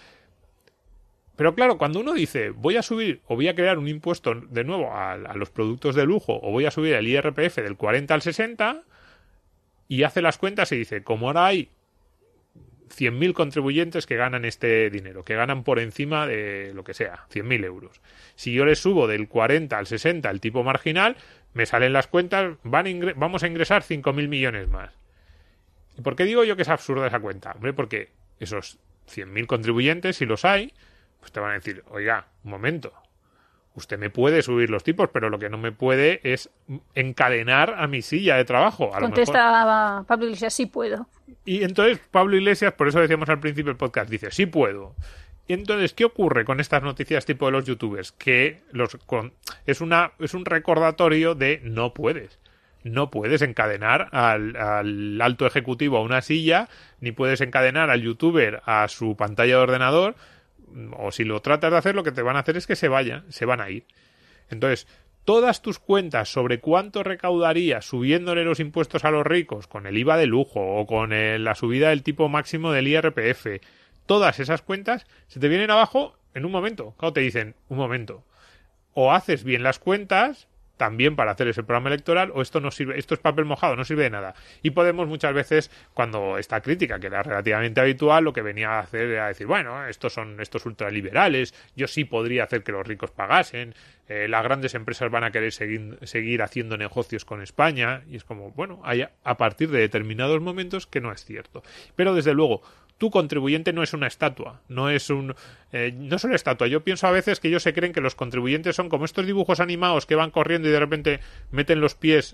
Pero claro, cuando uno dice voy a subir o voy a crear un impuesto de nuevo a los productos de lujo o voy a subir el IRPF del 40 al 60 y hace las cuentas y dice, como ahora hay 100.000 contribuyentes que ganan este dinero, que ganan por encima de lo que sea, 100.000 euros. Si yo les subo del 40 al 60 el tipo marginal, me salen las cuentas, vamos a ingresar 5.000 millones más. ¿Y por qué digo yo que es absurda esa cuenta? Hombre, porque esos 100.000 contribuyentes, si los hay, pues te van a decir, oiga, un momento, usted me puede subir los tipos, pero lo que no me puede es encadenar a mi silla de trabajo. Contesta Pablo Iglesias, sí puedo. Y entonces Pablo Iglesias, por eso decíamos al principio del podcast, dice, sí puedo. Y entonces, ¿qué ocurre con estas noticias tipo de los youtubers? Que es un recordatorio de no puedes. No puedes encadenar al alto ejecutivo a una silla, ni puedes encadenar al youtuber a su pantalla de ordenador, o si lo tratas de hacer, lo que te van a hacer es que se van a ir. Entonces, todas tus cuentas sobre cuánto recaudarías subiéndole los impuestos a los ricos con el IVA de lujo o con la subida del tipo máximo del IRPF, todas esas cuentas se te vienen abajo en un momento. Claro, te dicen, un momento, o haces bien las cuentas también para hacer ese programa electoral, o esto no sirve, esto es papel mojado, no sirve de nada. Y Podemos muchas veces, cuando esta crítica, que era relativamente habitual, lo que venía a hacer era decir, bueno, estos son estos ultraliberales, yo sí podría hacer que los ricos pagasen, las grandes empresas van a querer seguir haciendo negocios con España, y es como, bueno, hay a partir de determinados momentos que no es cierto. Pero desde luego, tu contribuyente no es una estatua, no es no solo estatua. Yo pienso a veces que ellos se creen que los contribuyentes son como estos dibujos animados que van corriendo y de repente meten los pies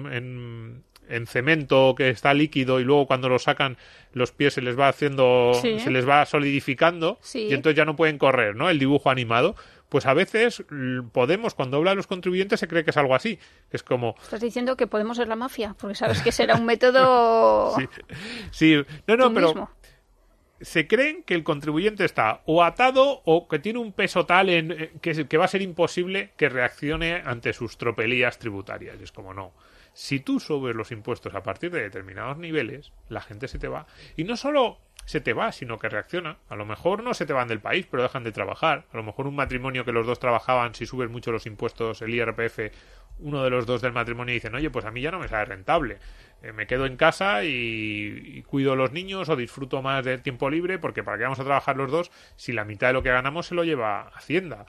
en cemento que está líquido y luego cuando lo sacan los pies se les va haciendo, se les va solidificando y entonces ya no pueden correr, ¿no? El dibujo animado. Pues a veces Podemos, cuando habla de los contribuyentes, se cree que es algo así. Que es como... Estás diciendo que Podemos es la mafia, porque sabes que será un método... sí. No, pero... mismo. Se creen que el contribuyente está o atado o que tiene un peso tal que va a ser imposible que reaccione ante sus tropelías tributarias. Y es como, no. Si tú subes los impuestos a partir de determinados niveles, la gente se te va. Y no solo se te va, sino que reacciona. A lo mejor no se te van del país, pero dejan de trabajar. A lo mejor un matrimonio que los dos trabajaban, si subes mucho los impuestos, el IRPF, uno de los dos del matrimonio dicen, oye, pues a mí ya no me sale rentable. Me quedo en casa y cuido a los niños o disfruto más del tiempo libre, porque ¿para qué vamos a trabajar los dos si la mitad de lo que ganamos se lo lleva Hacienda?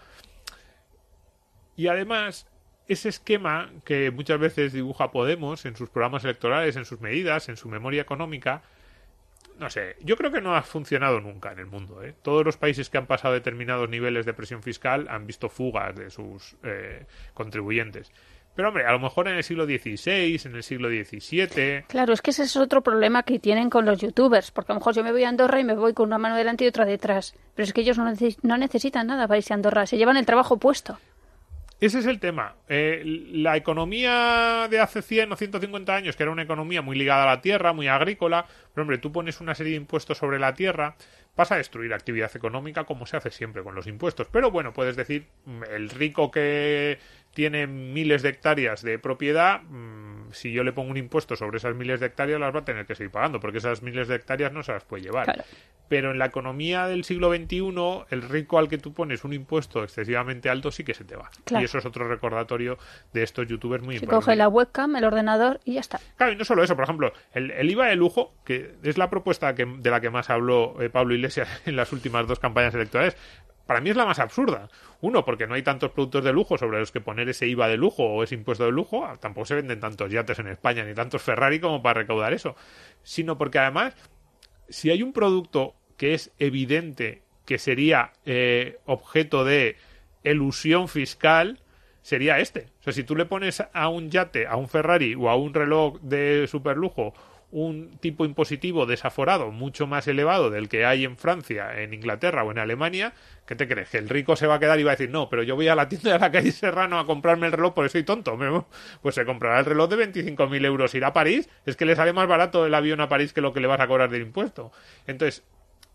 Y además, ese esquema que muchas veces dibuja Podemos en sus programas electorales, en sus medidas, en su memoria económica, no sé, yo creo que no ha funcionado nunca en el mundo, ¿eh? Todos los países que han pasado determinados niveles de presión fiscal han visto fugas de sus contribuyentes. Pero, hombre, a lo mejor en el siglo XVI, en el siglo XVII... Claro, es que ese es otro problema que tienen con los youtubers, porque a lo mejor yo me voy a Andorra y me voy con una mano delante y otra detrás. Pero es que ellos no necesitan nada para irse a Andorra, se llevan el trabajo puesto. Ese es el tema. La economía de hace 100 o 150 años, que era una economía muy ligada a la tierra, muy agrícola, pero, hombre, tú pones una serie de impuestos sobre la tierra, vas a destruir actividad económica como se hace siempre con los impuestos. Pero, bueno, puedes decir, el rico que tiene miles de hectáreas de propiedad, si yo le pongo un impuesto sobre esas miles de hectáreas, las va a tener que seguir pagando, porque esas miles de hectáreas no se las puede llevar. Claro. Pero en la economía del siglo XXI, el rico al que tú pones un impuesto excesivamente alto sí que se te va. Claro. Y eso es otro recordatorio de estos youtubers muy importantes. Coge la webcam, el ordenador y ya está. Claro, y no solo eso, por ejemplo, el IVA de lujo, que es la propuesta de la que más habló Pablo Iglesias en las últimas dos campañas electorales, para mí es la más absurda. Uno, porque no hay tantos productos de lujo sobre los que poner ese IVA de lujo o ese impuesto de lujo. Tampoco se venden tantos yates en España ni tantos Ferrari como para recaudar eso. Sino porque además, si hay un producto que es evidente que sería objeto de elusión fiscal, sería este. O sea, si tú le pones a un yate, a un Ferrari o a un reloj de superlujo un tipo impositivo desaforado mucho más elevado del que hay en Francia, en Inglaterra o en Alemania, ¿qué te crees? Que el rico se va a quedar y va a decir, no, pero yo voy a la tienda de la calle Serrano a comprarme el reloj porque soy tonto. Pues se comprará el reloj de 25.000 euros. Ir a París, es que le sale más barato el avión a París que lo que le vas a cobrar del impuesto. Entonces,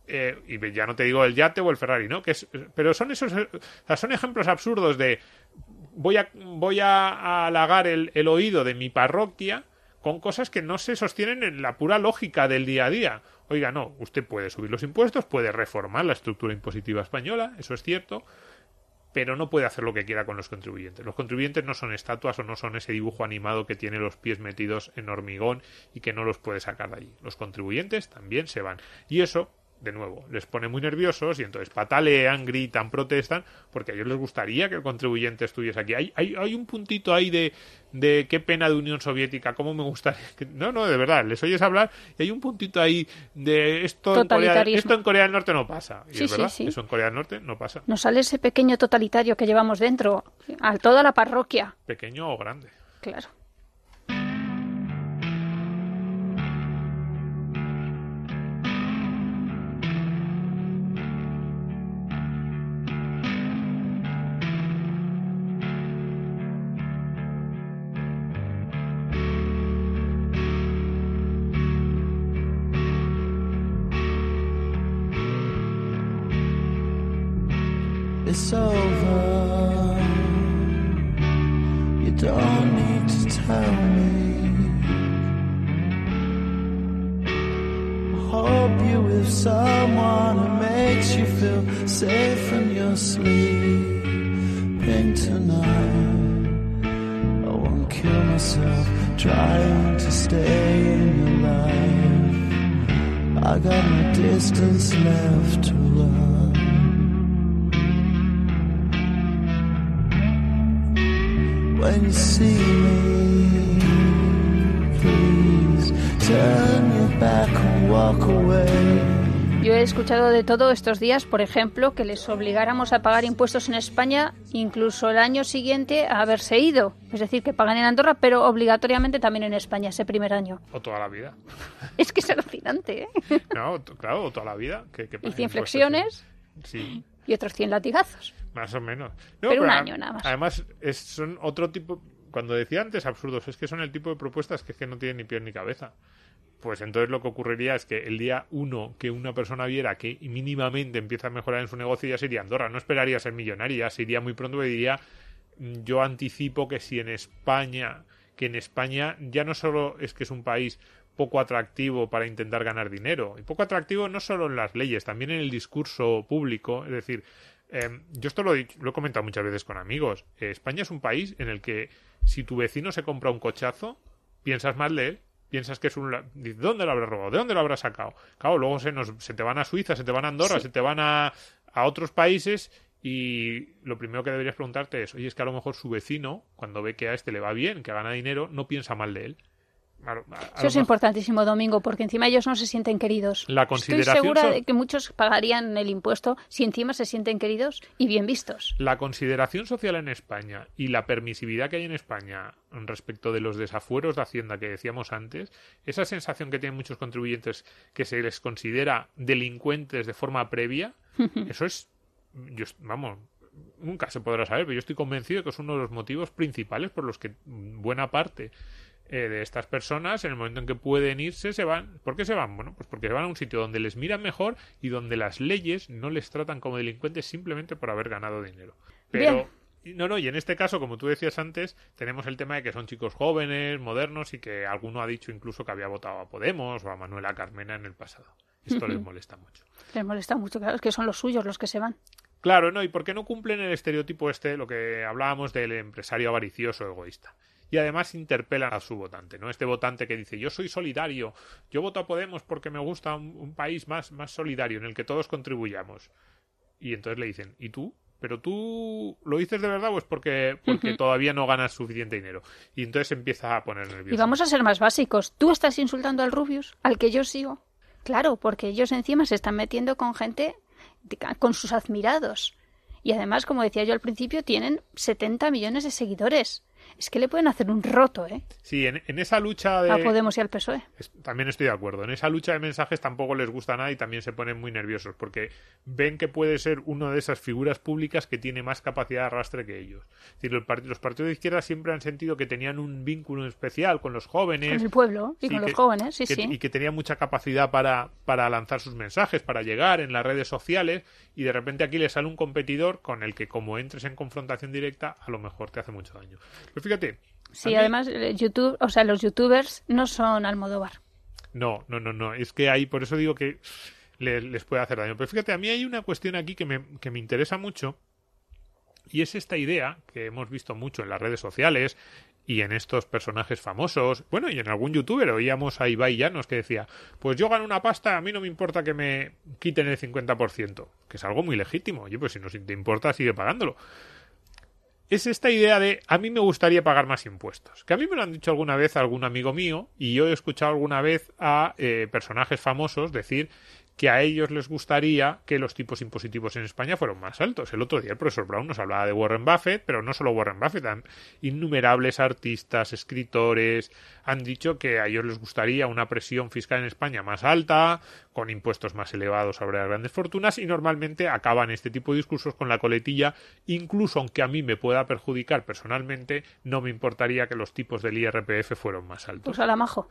y ya no te digo el yate o el Ferrari, ¿no? Pero son son ejemplos absurdos de voy a halagar el oído de mi parroquia con cosas que no se sostienen en la pura lógica del día a día. Oiga, no, usted puede subir los impuestos, puede reformar la estructura impositiva española, eso es cierto, pero no puede hacer lo que quiera con los contribuyentes. Los contribuyentes no son estatuas o no son ese dibujo animado que tiene los pies metidos en hormigón y que no los puede sacar de allí. Los contribuyentes también se van. Y eso, de nuevo, les pone muy nerviosos y entonces patalean, gritan, protestan, porque a ellos les gustaría que el contribuyente estuviese aquí. Hay un puntito ahí de qué pena de Unión Soviética, cómo me gustaría... No, de verdad, les oyes hablar y hay un puntito ahí de esto en Corea del Norte no pasa. Y es verdad, eso en Corea del Norte no pasa. Nos sale ese pequeño totalitario que llevamos dentro, a toda la parroquia. Pequeño o grande. Claro. It's over. You don't need to tell me. I hope you're with someone who makes you feel safe in your sleeping tonight. I won't kill myself trying to stay in your life. I got no distance left to run. When you see me, please turn your back and walk away. Yo he escuchado de todo estos días, por ejemplo, que les obligáramos a pagar impuestos en España incluso el año siguiente a haberse ido. Es decir, que pagan en Andorra, pero obligatoriamente también en España ese primer año. O toda la vida. Es que es alucinante, ¿eh? No, claro, o toda la vida. Y 100 flexiones. Sí. Y otros 100 latigazos. Más o menos. No, pero un año nada más. Además, son otro tipo... Cuando decía antes absurdos, es que son el tipo de propuestas que es que no tienen ni pie ni cabeza. Pues entonces lo que ocurriría es que el día 1 que una persona viera que mínimamente empieza a mejorar en su negocio, ya se iría a Andorra. No esperaría ser millonaria, se iría muy pronto y diría, yo anticipo que si en España ya no solo es que es un país poco atractivo para intentar ganar dinero, y poco atractivo no solo en las leyes, también en el discurso público, es decir, yo esto lo he comentado muchas veces con amigos. España es un país en el que si tu vecino se compra un cochazo, piensas mal de él, piensas que es un... ¿De dónde lo habrá robado? ¿De dónde lo habrá sacado? Claro, luego se te van a Suiza, se te van a Andorra, sí, se te van a otros países y lo primero que deberías preguntarte es, oye, es que a lo mejor su vecino, cuando ve que a este le va bien, que gana dinero, no piensa mal de él. Eso es importantísimo, Domingo, porque encima ellos no se sienten queridos. Estoy segura de que muchos pagarían el impuesto si encima se sienten queridos y bien vistos. La consideración social en España y la permisividad que hay en España respecto de los desafueros de Hacienda que decíamos antes, esa sensación que tienen muchos contribuyentes que se les considera delincuentes de forma previa, eso es, nunca se podrá saber, pero yo estoy convencido de que es uno de los motivos principales por los que buena parte de estas personas, en el momento en que pueden irse, se van. ¿Por qué se van? Bueno, pues porque se van a un sitio donde les miran mejor y donde las leyes no les tratan como delincuentes simplemente por haber ganado dinero. Pero y en este caso, como tú decías antes, tenemos el tema de que son chicos jóvenes, modernos y que alguno ha dicho incluso que había votado a Podemos o a Manuela Carmena en el pasado. Esto les molesta mucho. Les molesta mucho, claro, es que son los suyos los que se van. Claro, ¿no? ¿Y por qué no cumplen el estereotipo lo que hablábamos del empresario avaricioso egoísta? Y además interpelan a su votante, ¿no? Este votante que dice, yo soy solidario, yo voto a Podemos porque me gusta un país más solidario en el que todos contribuyamos. Y entonces le dicen, ¿y tú? ¿Pero tú lo dices de verdad o es porque todavía no ganas suficiente dinero? Y entonces empieza a poner nervioso. Y vamos a ser más básicos. ¿Tú estás insultando al Rubius, al que yo sigo? Claro, porque ellos encima se están metiendo con gente, con sus admirados. Y además, como decía yo al principio, tienen 70 millones de seguidores. Es que le pueden hacer un roto, ¿eh? Sí, en esa lucha de... a Podemos y al PSOE. También estoy de acuerdo. En esa lucha de mensajes tampoco les gusta nada y también se ponen muy nerviosos porque ven que puede ser una de esas figuras públicas que tiene más capacidad de arrastre que ellos. Es decir, los partidos de izquierda siempre han sentido que tenían un vínculo especial con los jóvenes. Con el pueblo y con los jóvenes, sí. Y que tenían mucha capacidad para lanzar sus mensajes, para llegar en las redes sociales y de repente aquí les sale un competidor con el que como entres en confrontación directa a lo mejor te hace mucho daño. Pero fíjate, Sí, además YouTube, o sea, los youtubers no son Almodóvar. No. Es que ahí, por eso digo que les puede hacer daño. Pero fíjate, a mí hay una cuestión aquí que me interesa mucho, y es esta idea que hemos visto mucho en las redes sociales y en estos personajes famosos. Bueno, y en algún youtuber oíamos a Ibai Llanos que decía, pues yo gano una pasta, a mí no me importa que me quiten el 50%, que es algo muy legítimo. Oye, pues si no te importa, sigue pagándolo. Es esta idea de, a mí me gustaría pagar más impuestos. Que a mí me lo han dicho alguna vez algún amigo mío, y yo he escuchado alguna vez a personajes famosos decir que a ellos les gustaría que los tipos impositivos en España fueran más altos. El otro día el profesor Brown nos hablaba de Warren Buffett, pero no solo Warren Buffett, innumerables artistas, escritores, han dicho que a ellos les gustaría una presión fiscal en España más alta, con impuestos más elevados sobre las grandes fortunas, y normalmente acaban este tipo de discursos con la coletilla, incluso aunque a mí me pueda perjudicar personalmente, no me importaría que los tipos del IRPF fueran más altos. Pues a la majo.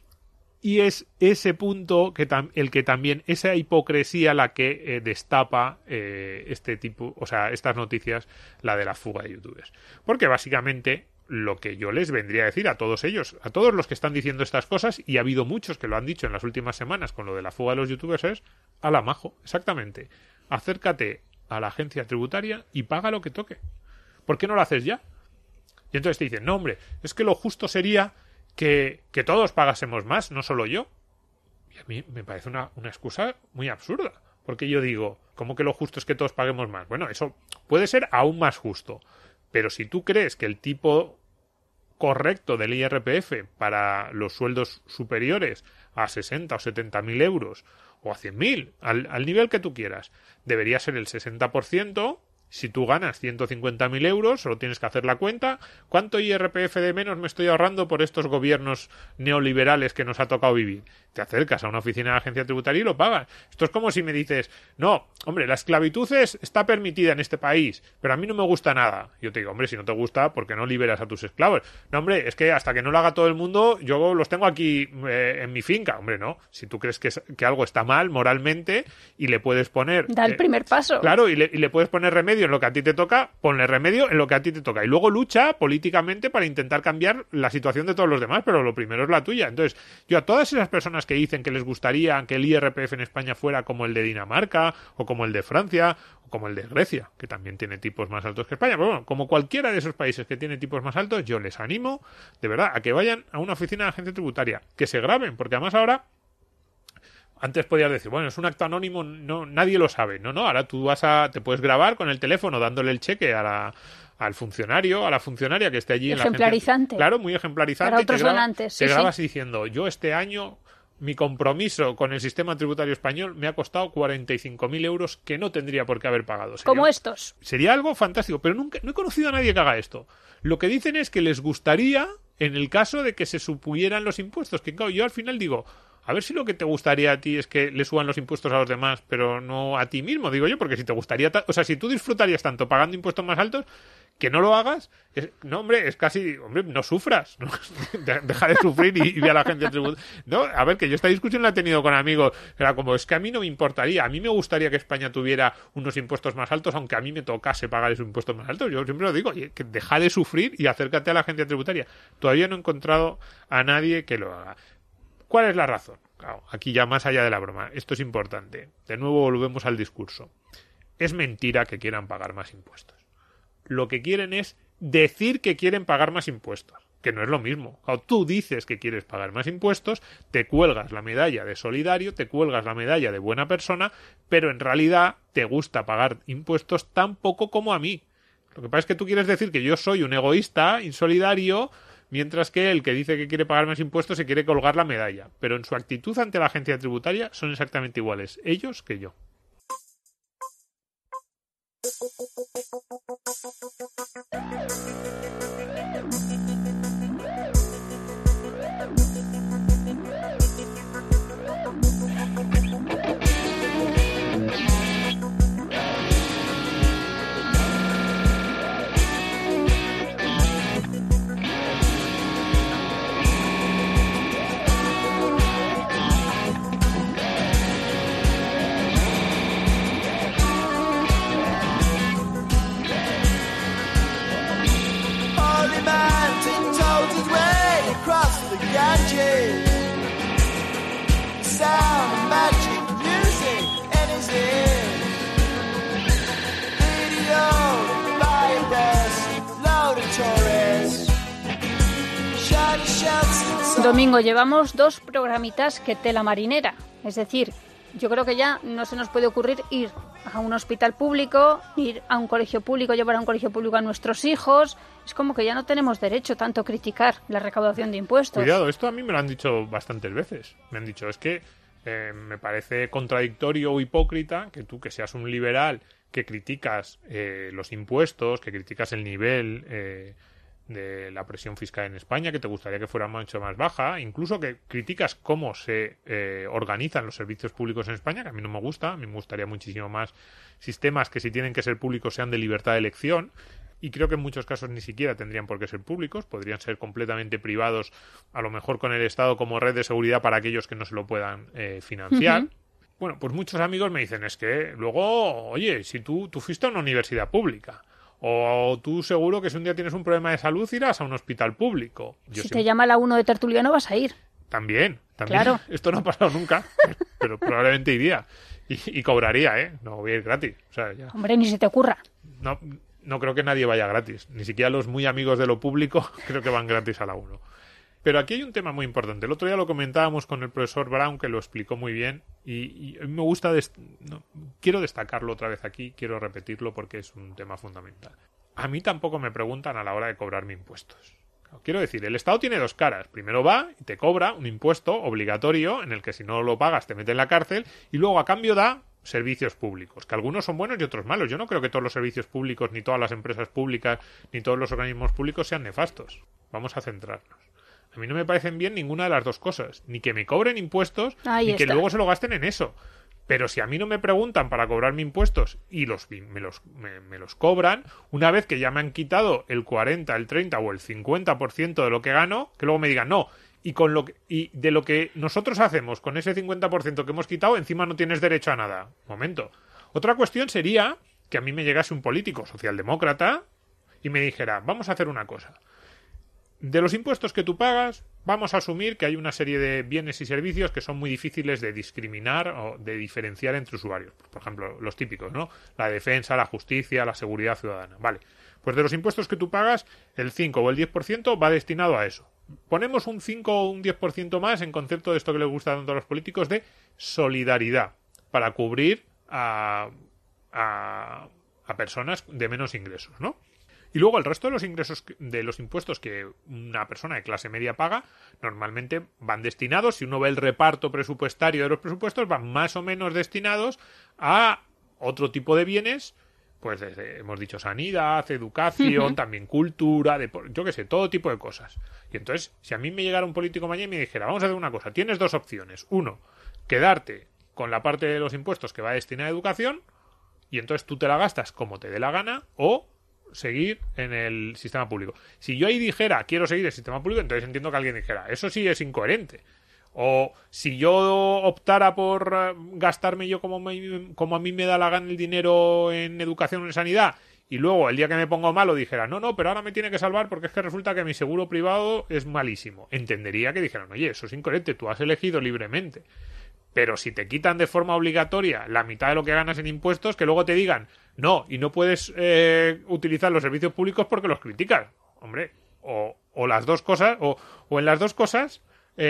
Y es ese punto el que también, esa hipocresía la que destapa este tipo, o sea, estas noticias, la de la fuga de youtubers. Porque básicamente lo que yo les vendría a decir a todos ellos, a todos los que están diciendo estas cosas, y ha habido muchos que lo han dicho en las últimas semanas con lo de la fuga de los youtubers, es a la majo, exactamente. Acércate a la agencia tributaria y paga lo que toque. ¿Por qué no lo haces ya? Y entonces te dicen, no hombre, es que lo justo sería que todos pagásemos más, no solo yo. Y a mí me parece una excusa muy absurda. Porque yo digo, ¿cómo que lo justo es que todos paguemos más? Bueno, eso puede ser aún más justo. Pero si tú crees que el tipo correcto del IRPF para los sueldos superiores a 60 o 70.000 euros o a 100.000, al nivel que tú quieras, debería ser el 60%. Si tú ganas 150.000 euros, solo tienes que hacer la cuenta. ¿Cuánto IRPF de menos me estoy ahorrando por estos gobiernos neoliberales que nos ha tocado vivir? Te acercas a una oficina de la agencia tributaria y lo pagas. Esto es como si me dices, no, hombre, la esclavitud está permitida en este país, pero a mí no me gusta nada. Yo te digo, hombre, si no te gusta, ¿por qué no liberas a tus esclavos? No, hombre, es que hasta que no lo haga todo el mundo, yo los tengo aquí en mi finca. Hombre, no. Si tú crees que algo está mal moralmente y le puedes poner... Da el primer paso. Claro, y le puedes poner remedio en lo que a ti te toca, ponle remedio en lo que a ti te toca. Y luego lucha políticamente para intentar cambiar la situación de todos los demás, pero lo primero es la tuya. Entonces, yo a todas esas personas que dicen que les gustaría que el IRPF en España fuera como el de Dinamarca, o como el de Francia, o como el de Grecia, que también tiene tipos más altos que España, pero bueno, como cualquiera de esos países que tiene tipos más altos, yo les animo, de verdad, a que vayan a una oficina de agencia tributaria, que se graben, porque además ahora... Antes podías decir, bueno, es un acto anónimo, no, nadie lo sabe. No, ahora tú te puedes grabar con el teléfono dándole el cheque al funcionario, a la funcionaria que esté allí en la agencia. Ejemplarizante. Claro, muy ejemplarizante. Para otros donantes. Te grabas diciendo, yo este año, mi compromiso con el sistema tributario español me ha costado 45.000 euros que no tendría por qué haber pagado. Como estos. Sería algo fantástico, pero no he conocido a nadie que haga esto. Lo que dicen es que les gustaría, en el caso de que se supieran los impuestos, que claro, yo al final digo... A ver si lo que te gustaría a ti es que le suban los impuestos a los demás, pero no a ti mismo, digo yo, porque si te gustaría... O sea, si tú disfrutarías tanto pagando impuestos más altos, que no lo hagas, no, hombre, es casi... Hombre, no sufras, ¿no? Deja de sufrir y ve a la agencia tributaria. No, a ver, que yo esta discusión la he tenido con amigos. Era como, es que a mí no me importaría, a mí me gustaría que España tuviera unos impuestos más altos, aunque a mí me tocase pagar esos impuestos más altos. Yo siempre lo digo, que deja de sufrir y acércate a la agencia tributaria. Todavía no he encontrado a nadie que lo haga. ¿Cuál es la razón? Claro, aquí ya más allá de la broma, esto es importante. De nuevo volvemos al discurso. Es mentira que quieran pagar más impuestos. Lo que quieren es decir que quieren pagar más impuestos, que no es lo mismo. Cuando tú dices que quieres pagar más impuestos, te cuelgas la medalla de solidario, te cuelgas la medalla de buena persona, pero en realidad te gusta pagar impuestos tan poco como a mí. Lo que pasa es que tú quieres decir que yo soy un egoísta, insolidario, mientras que el que dice que quiere pagar más impuestos se quiere colgar la medalla. Pero en su actitud ante la agencia tributaria son exactamente iguales ellos que yo. Domingo, llevamos 2 programitas que tela marinera. Es decir, yo creo que ya no se nos puede ocurrir ir a un hospital público, ir a un colegio público, llevar a un colegio público a nuestros hijos. Es como que ya no tenemos derecho tanto a criticar la recaudación de impuestos. Cuidado, esto a mí me lo han dicho bastantes veces. Me han dicho, es que me parece contradictorio o hipócrita que tú, que seas un liberal, que criticas los impuestos, que criticas el nivel de la presión fiscal en España, que te gustaría que fuera mucho más baja, incluso que criticas cómo se organizan los servicios públicos en España, que a mí no me gusta. A mí me gustaría muchísimo más sistemas que, si tienen que ser públicos, sean de libertad de elección, y creo que en muchos casos ni siquiera tendrían por qué ser públicos, podrían ser completamente privados, a lo mejor con el Estado como red de seguridad para aquellos que no se lo puedan financiar. Uh-huh. Bueno, pues muchos amigos me dicen, es que luego, oye, si tú fuiste a una universidad pública, o tú seguro que si un día tienes un problema de salud irás a un hospital público. Si te llama la 1 de Tertuliano vas a ir. También. Claro. Esto no ha pasado nunca, pero probablemente iría. Y cobraría, no voy a ir gratis. O sea, ya. Hombre, ni se te ocurra. No creo que nadie vaya gratis. Ni siquiera los muy amigos de lo público creo que van gratis a la 1. Pero aquí hay un tema muy importante. El otro día lo comentábamos con el profesor Brown, que lo explicó muy bien, y me gusta... quiero destacarlo otra vez aquí, quiero repetirlo porque es un tema fundamental. A mí tampoco me preguntan a la hora de cobrarme impuestos. Quiero decir, el Estado tiene 2 caras. Primero va y te cobra un impuesto obligatorio en el que si no lo pagas te mete en la cárcel, y luego a cambio da servicios públicos, que algunos son buenos y otros malos. Yo no creo que todos los servicios públicos, ni todas las empresas públicas, ni todos los organismos públicos sean nefastos. Vamos a centrarnos. A mí no me parecen bien ninguna de las dos cosas. Ni que me cobren impuestos, ni que luego se lo gasten en eso. Pero si a mí no me preguntan para cobrarme impuestos y me los cobran, una vez que ya me han quitado el 40, el 30 o el 50% de lo que gano, que luego me digan, no, y de lo que nosotros hacemos con ese 50% que hemos quitado, encima no tienes derecho a nada. Momento. Otra cuestión sería que a mí me llegase un político socialdemócrata y me dijera, vamos a hacer una cosa. De los impuestos que tú pagas, vamos a asumir que hay una serie de bienes y servicios que son muy difíciles de discriminar o de diferenciar entre usuarios. Por ejemplo, los típicos, ¿no? La defensa, la justicia, la seguridad ciudadana. Vale. Pues de los impuestos que tú pagas, el 5 o el 10% va destinado a eso. Ponemos un 5 o un 10% más en concepto de esto que les gusta tanto a los políticos, de solidaridad, para cubrir a personas de menos ingresos, ¿no? Y luego el resto de los ingresos, de los impuestos que una persona de clase media paga, normalmente van destinados, si uno ve el reparto presupuestario de los presupuestos, van más o menos destinados a otro tipo de bienes, pues hemos dicho sanidad, educación, también cultura, yo qué sé, todo tipo de cosas. Y entonces, si a mí me llegara un político mañana y me dijera, vamos a hacer una cosa, tienes 2 opciones. Uno, quedarte con la parte de los impuestos que va destinada a educación, y entonces tú te la gastas como te dé la gana, o seguir en el sistema público. Si yo ahí dijera, quiero seguir el sistema público, entonces entiendo que alguien dijera, eso sí es incoherente. O si yo optara por gastarme yo como a mí me da la gana el dinero en educación o en sanidad, y luego el día que me pongo malo dijera, no, pero ahora me tiene que salvar porque es que resulta que mi seguro privado es malísimo. Entendería que dijeran, oye, eso es incoherente, tú has elegido libremente. Pero si te quitan de forma obligatoria la mitad de lo que ganas en impuestos, que luego te digan, no, y no puedes utilizar los servicios públicos porque los criticas. Hombre, o las dos cosas, o en las dos cosas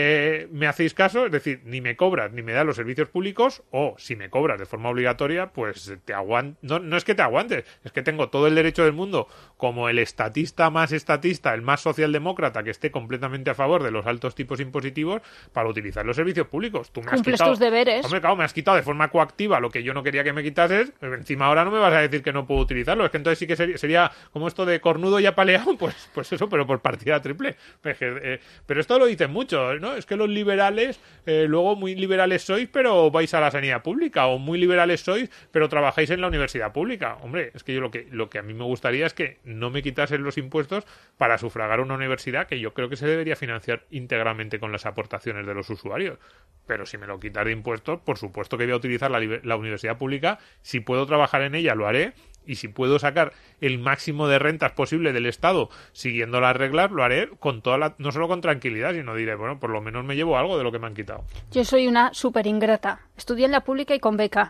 me hacéis caso, es decir, ni me cobras ni me das los servicios públicos, o si me cobras de forma obligatoria, pues te no es que te aguantes, es que tengo todo el derecho del mundo, como el estatista más estatista, el más socialdemócrata, que esté completamente a favor de los altos tipos impositivos para utilizar los servicios públicos. Tú me has quitado tus deberes. Hombre, claro, me has quitado de forma coactiva lo que yo no quería que me quitases, encima ahora no me vas a decir que no puedo utilizarlo, es que entonces sí que sería como esto de cornudo y apaleado, pues eso, pero por partida triple. Pero esto lo dicen mucho, ¿no? Es que los liberales, luego muy liberales sois, pero vais a la sanidad pública, o muy liberales sois, pero trabajáis en la universidad pública. Hombre, es que yo lo que a mí me gustaría es que no me quitasen los impuestos para sufragar una universidad que yo creo que se debería financiar íntegramente con las aportaciones de los usuarios. Pero si me lo quitas de impuestos, por supuesto que voy a utilizar la universidad pública. Si puedo trabajar en ella, lo haré. Y si puedo sacar el máximo de rentas posible del Estado siguiendo las reglas, lo haré con no solo con tranquilidad, sino diré, bueno, por lo menos me llevo algo de lo que me han quitado. Yo soy una súper ingrata. Estudié en la pública y con beca.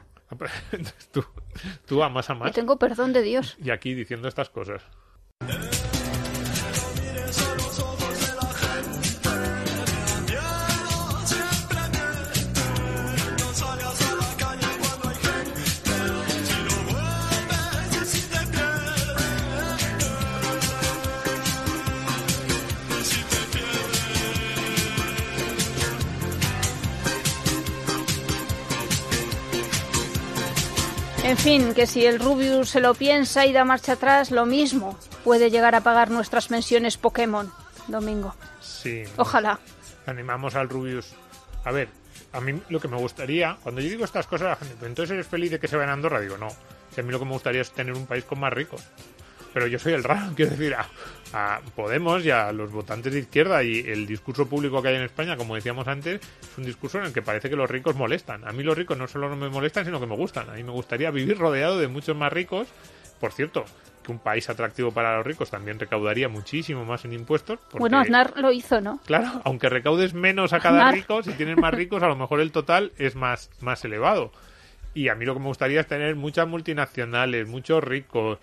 Tú amas a más. Yo tengo perdón de Dios. Y aquí diciendo estas cosas. En fin, que si el Rubius se lo piensa y da marcha atrás, lo mismo. Puede llegar a pagar nuestras pensiones Pokémon, Domingo. Sí. Ojalá. Animamos al Rubius. A ver, a mí lo que me gustaría, cuando yo digo estas cosas, la gente, entonces eres feliz de que se vayan a Andorra. Digo, no. Si a mí lo que me gustaría es tener un país con más ricos. Pero yo soy el raro, quiero decir, a Podemos y a los votantes de izquierda, y el discurso público que hay en España, como decíamos antes, es un discurso en el que parece que los ricos molestan. A mí los ricos no solo no me molestan, sino que me gustan. A mí me gustaría vivir rodeado de muchos más ricos. Por cierto, que un país atractivo para los ricos también recaudaría muchísimo más en impuestos. Porque, bueno, Aznar lo hizo, ¿no? Claro, aunque recaudes menos a cada rico, si tienes más ricos, a lo mejor el total es más elevado. Y a mí lo que me gustaría es tener muchas multinacionales, muchos ricos,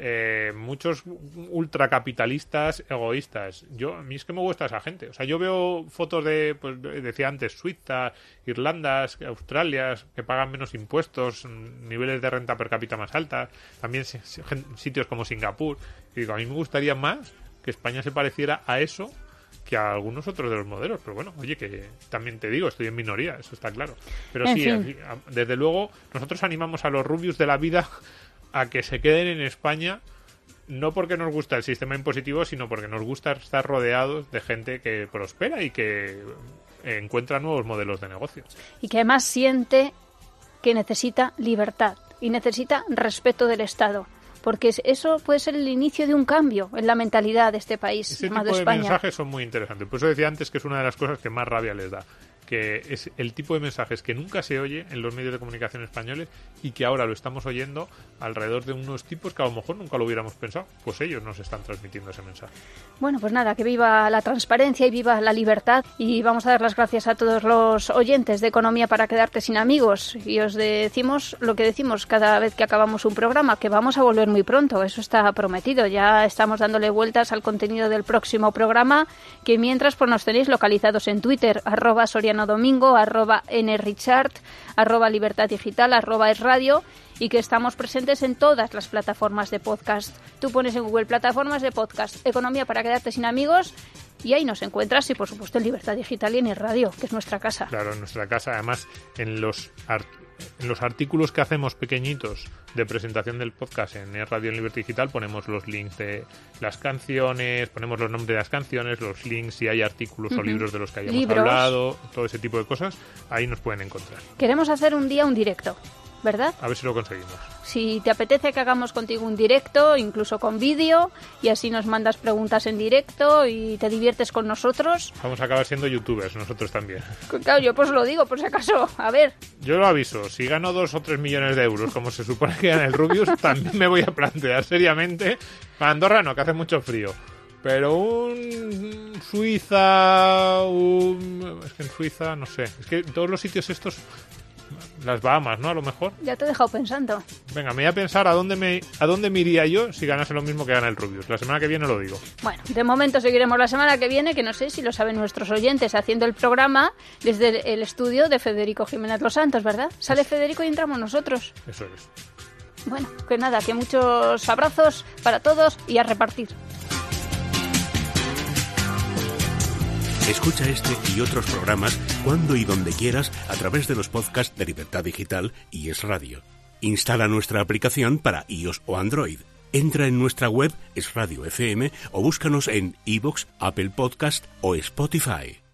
muchos ultracapitalistas egoístas. A mí es que me gusta esa gente. O sea, yo veo fotos de, pues decía antes, Suiza, Irlanda, Australia, que pagan menos impuestos, niveles de renta per cápita más altas, también sitios como Singapur. Y digo, a mí me gustaría más que España se pareciera a eso que a algunos otros de los modelos. Pero bueno, oye, que también te digo, estoy en minoría, eso está claro. Pero sí, desde luego, nosotros animamos a los Rubius de la vida a que se queden en España, no porque nos gusta el sistema impositivo, sino porque nos gusta estar rodeados de gente que prospera y que encuentra nuevos modelos de negocio. Y que además siente que necesita libertad y necesita respeto del Estado. Porque eso puede ser el inicio de un cambio en la mentalidad de este país llamado España. Ese tipo de mensajes son muy interesantes. Por eso decía antes que es una de las cosas que más rabia les da. Que es el tipo de mensajes que nunca se oye en los medios de comunicación españoles y que ahora lo estamos oyendo alrededor de unos tipos que a lo mejor nunca lo hubiéramos pensado. Pues ellos nos están transmitiendo ese mensaje. Bueno, pues nada, que viva la transparencia y viva la libertad. Y vamos a dar las gracias a todos los oyentes de Economía para quedarte sin amigos. Y os decimos lo que decimos cada vez que acabamos un programa, que vamos a volver muy pronto. Eso está prometido. Ya estamos dándole vueltas al contenido del próximo programa, que mientras pues nos tenéis localizados en Twitter, @SorianoDomingo, @NRichard, @LibertadDigital, @esradio, y que estamos presentes en todas las plataformas de podcast. Tú pones en Google plataformas de podcast, Economía para quedarte sin amigos, y ahí nos encuentras, y por supuesto en Libertad Digital y en EsRadio, que es nuestra casa. Claro, en nuestra casa. Además, en los artículos que hacemos pequeñitos de presentación del podcast en EsRadio, en Libertad Digital, ponemos los links de las canciones, ponemos los nombres de las canciones, los links si hay artículos o libros de los que hayamos hablado, todo ese tipo de cosas, ahí nos pueden encontrar. Queremos hacer un día un directo, ¿verdad? A ver si lo conseguimos. Si te apetece que hagamos contigo un directo, incluso con vídeo, y así nos mandas preguntas en directo y te diviertes con nosotros. Vamos a acabar siendo youtubers nosotros también. Claro, yo pues lo digo, por si acaso. A ver. Yo lo aviso, si gano 2 o 3 millones de euros, como se supone que gana el Rubius, también me voy a plantear seriamente. Para Andorra no, que hace mucho frío. Pero un Suiza, es que en Suiza, no sé. Es que todos los sitios estos... Las Bahamas, ¿no? A lo mejor. Ya te he dejado pensando. Venga, me voy a pensar a dónde me iría yo si ganase lo mismo que gana el Rubius. La semana que viene lo digo. Bueno, de momento seguiremos la semana que viene, que no sé si lo saben nuestros oyentes, haciendo el programa desde el estudio de Federico Jiménez Los Santos, ¿verdad? Sale Federico y entramos nosotros. Eso es. Bueno, que nada, que muchos abrazos para todos y a repartir. Escucha este y otros programas cuando y donde quieras a través de los podcasts de Libertad Digital y EsRadio. Instala nuestra aplicación para iOS o Android. Entra en nuestra web EsRadio FM o búscanos en iVoox, Apple Podcast o Spotify.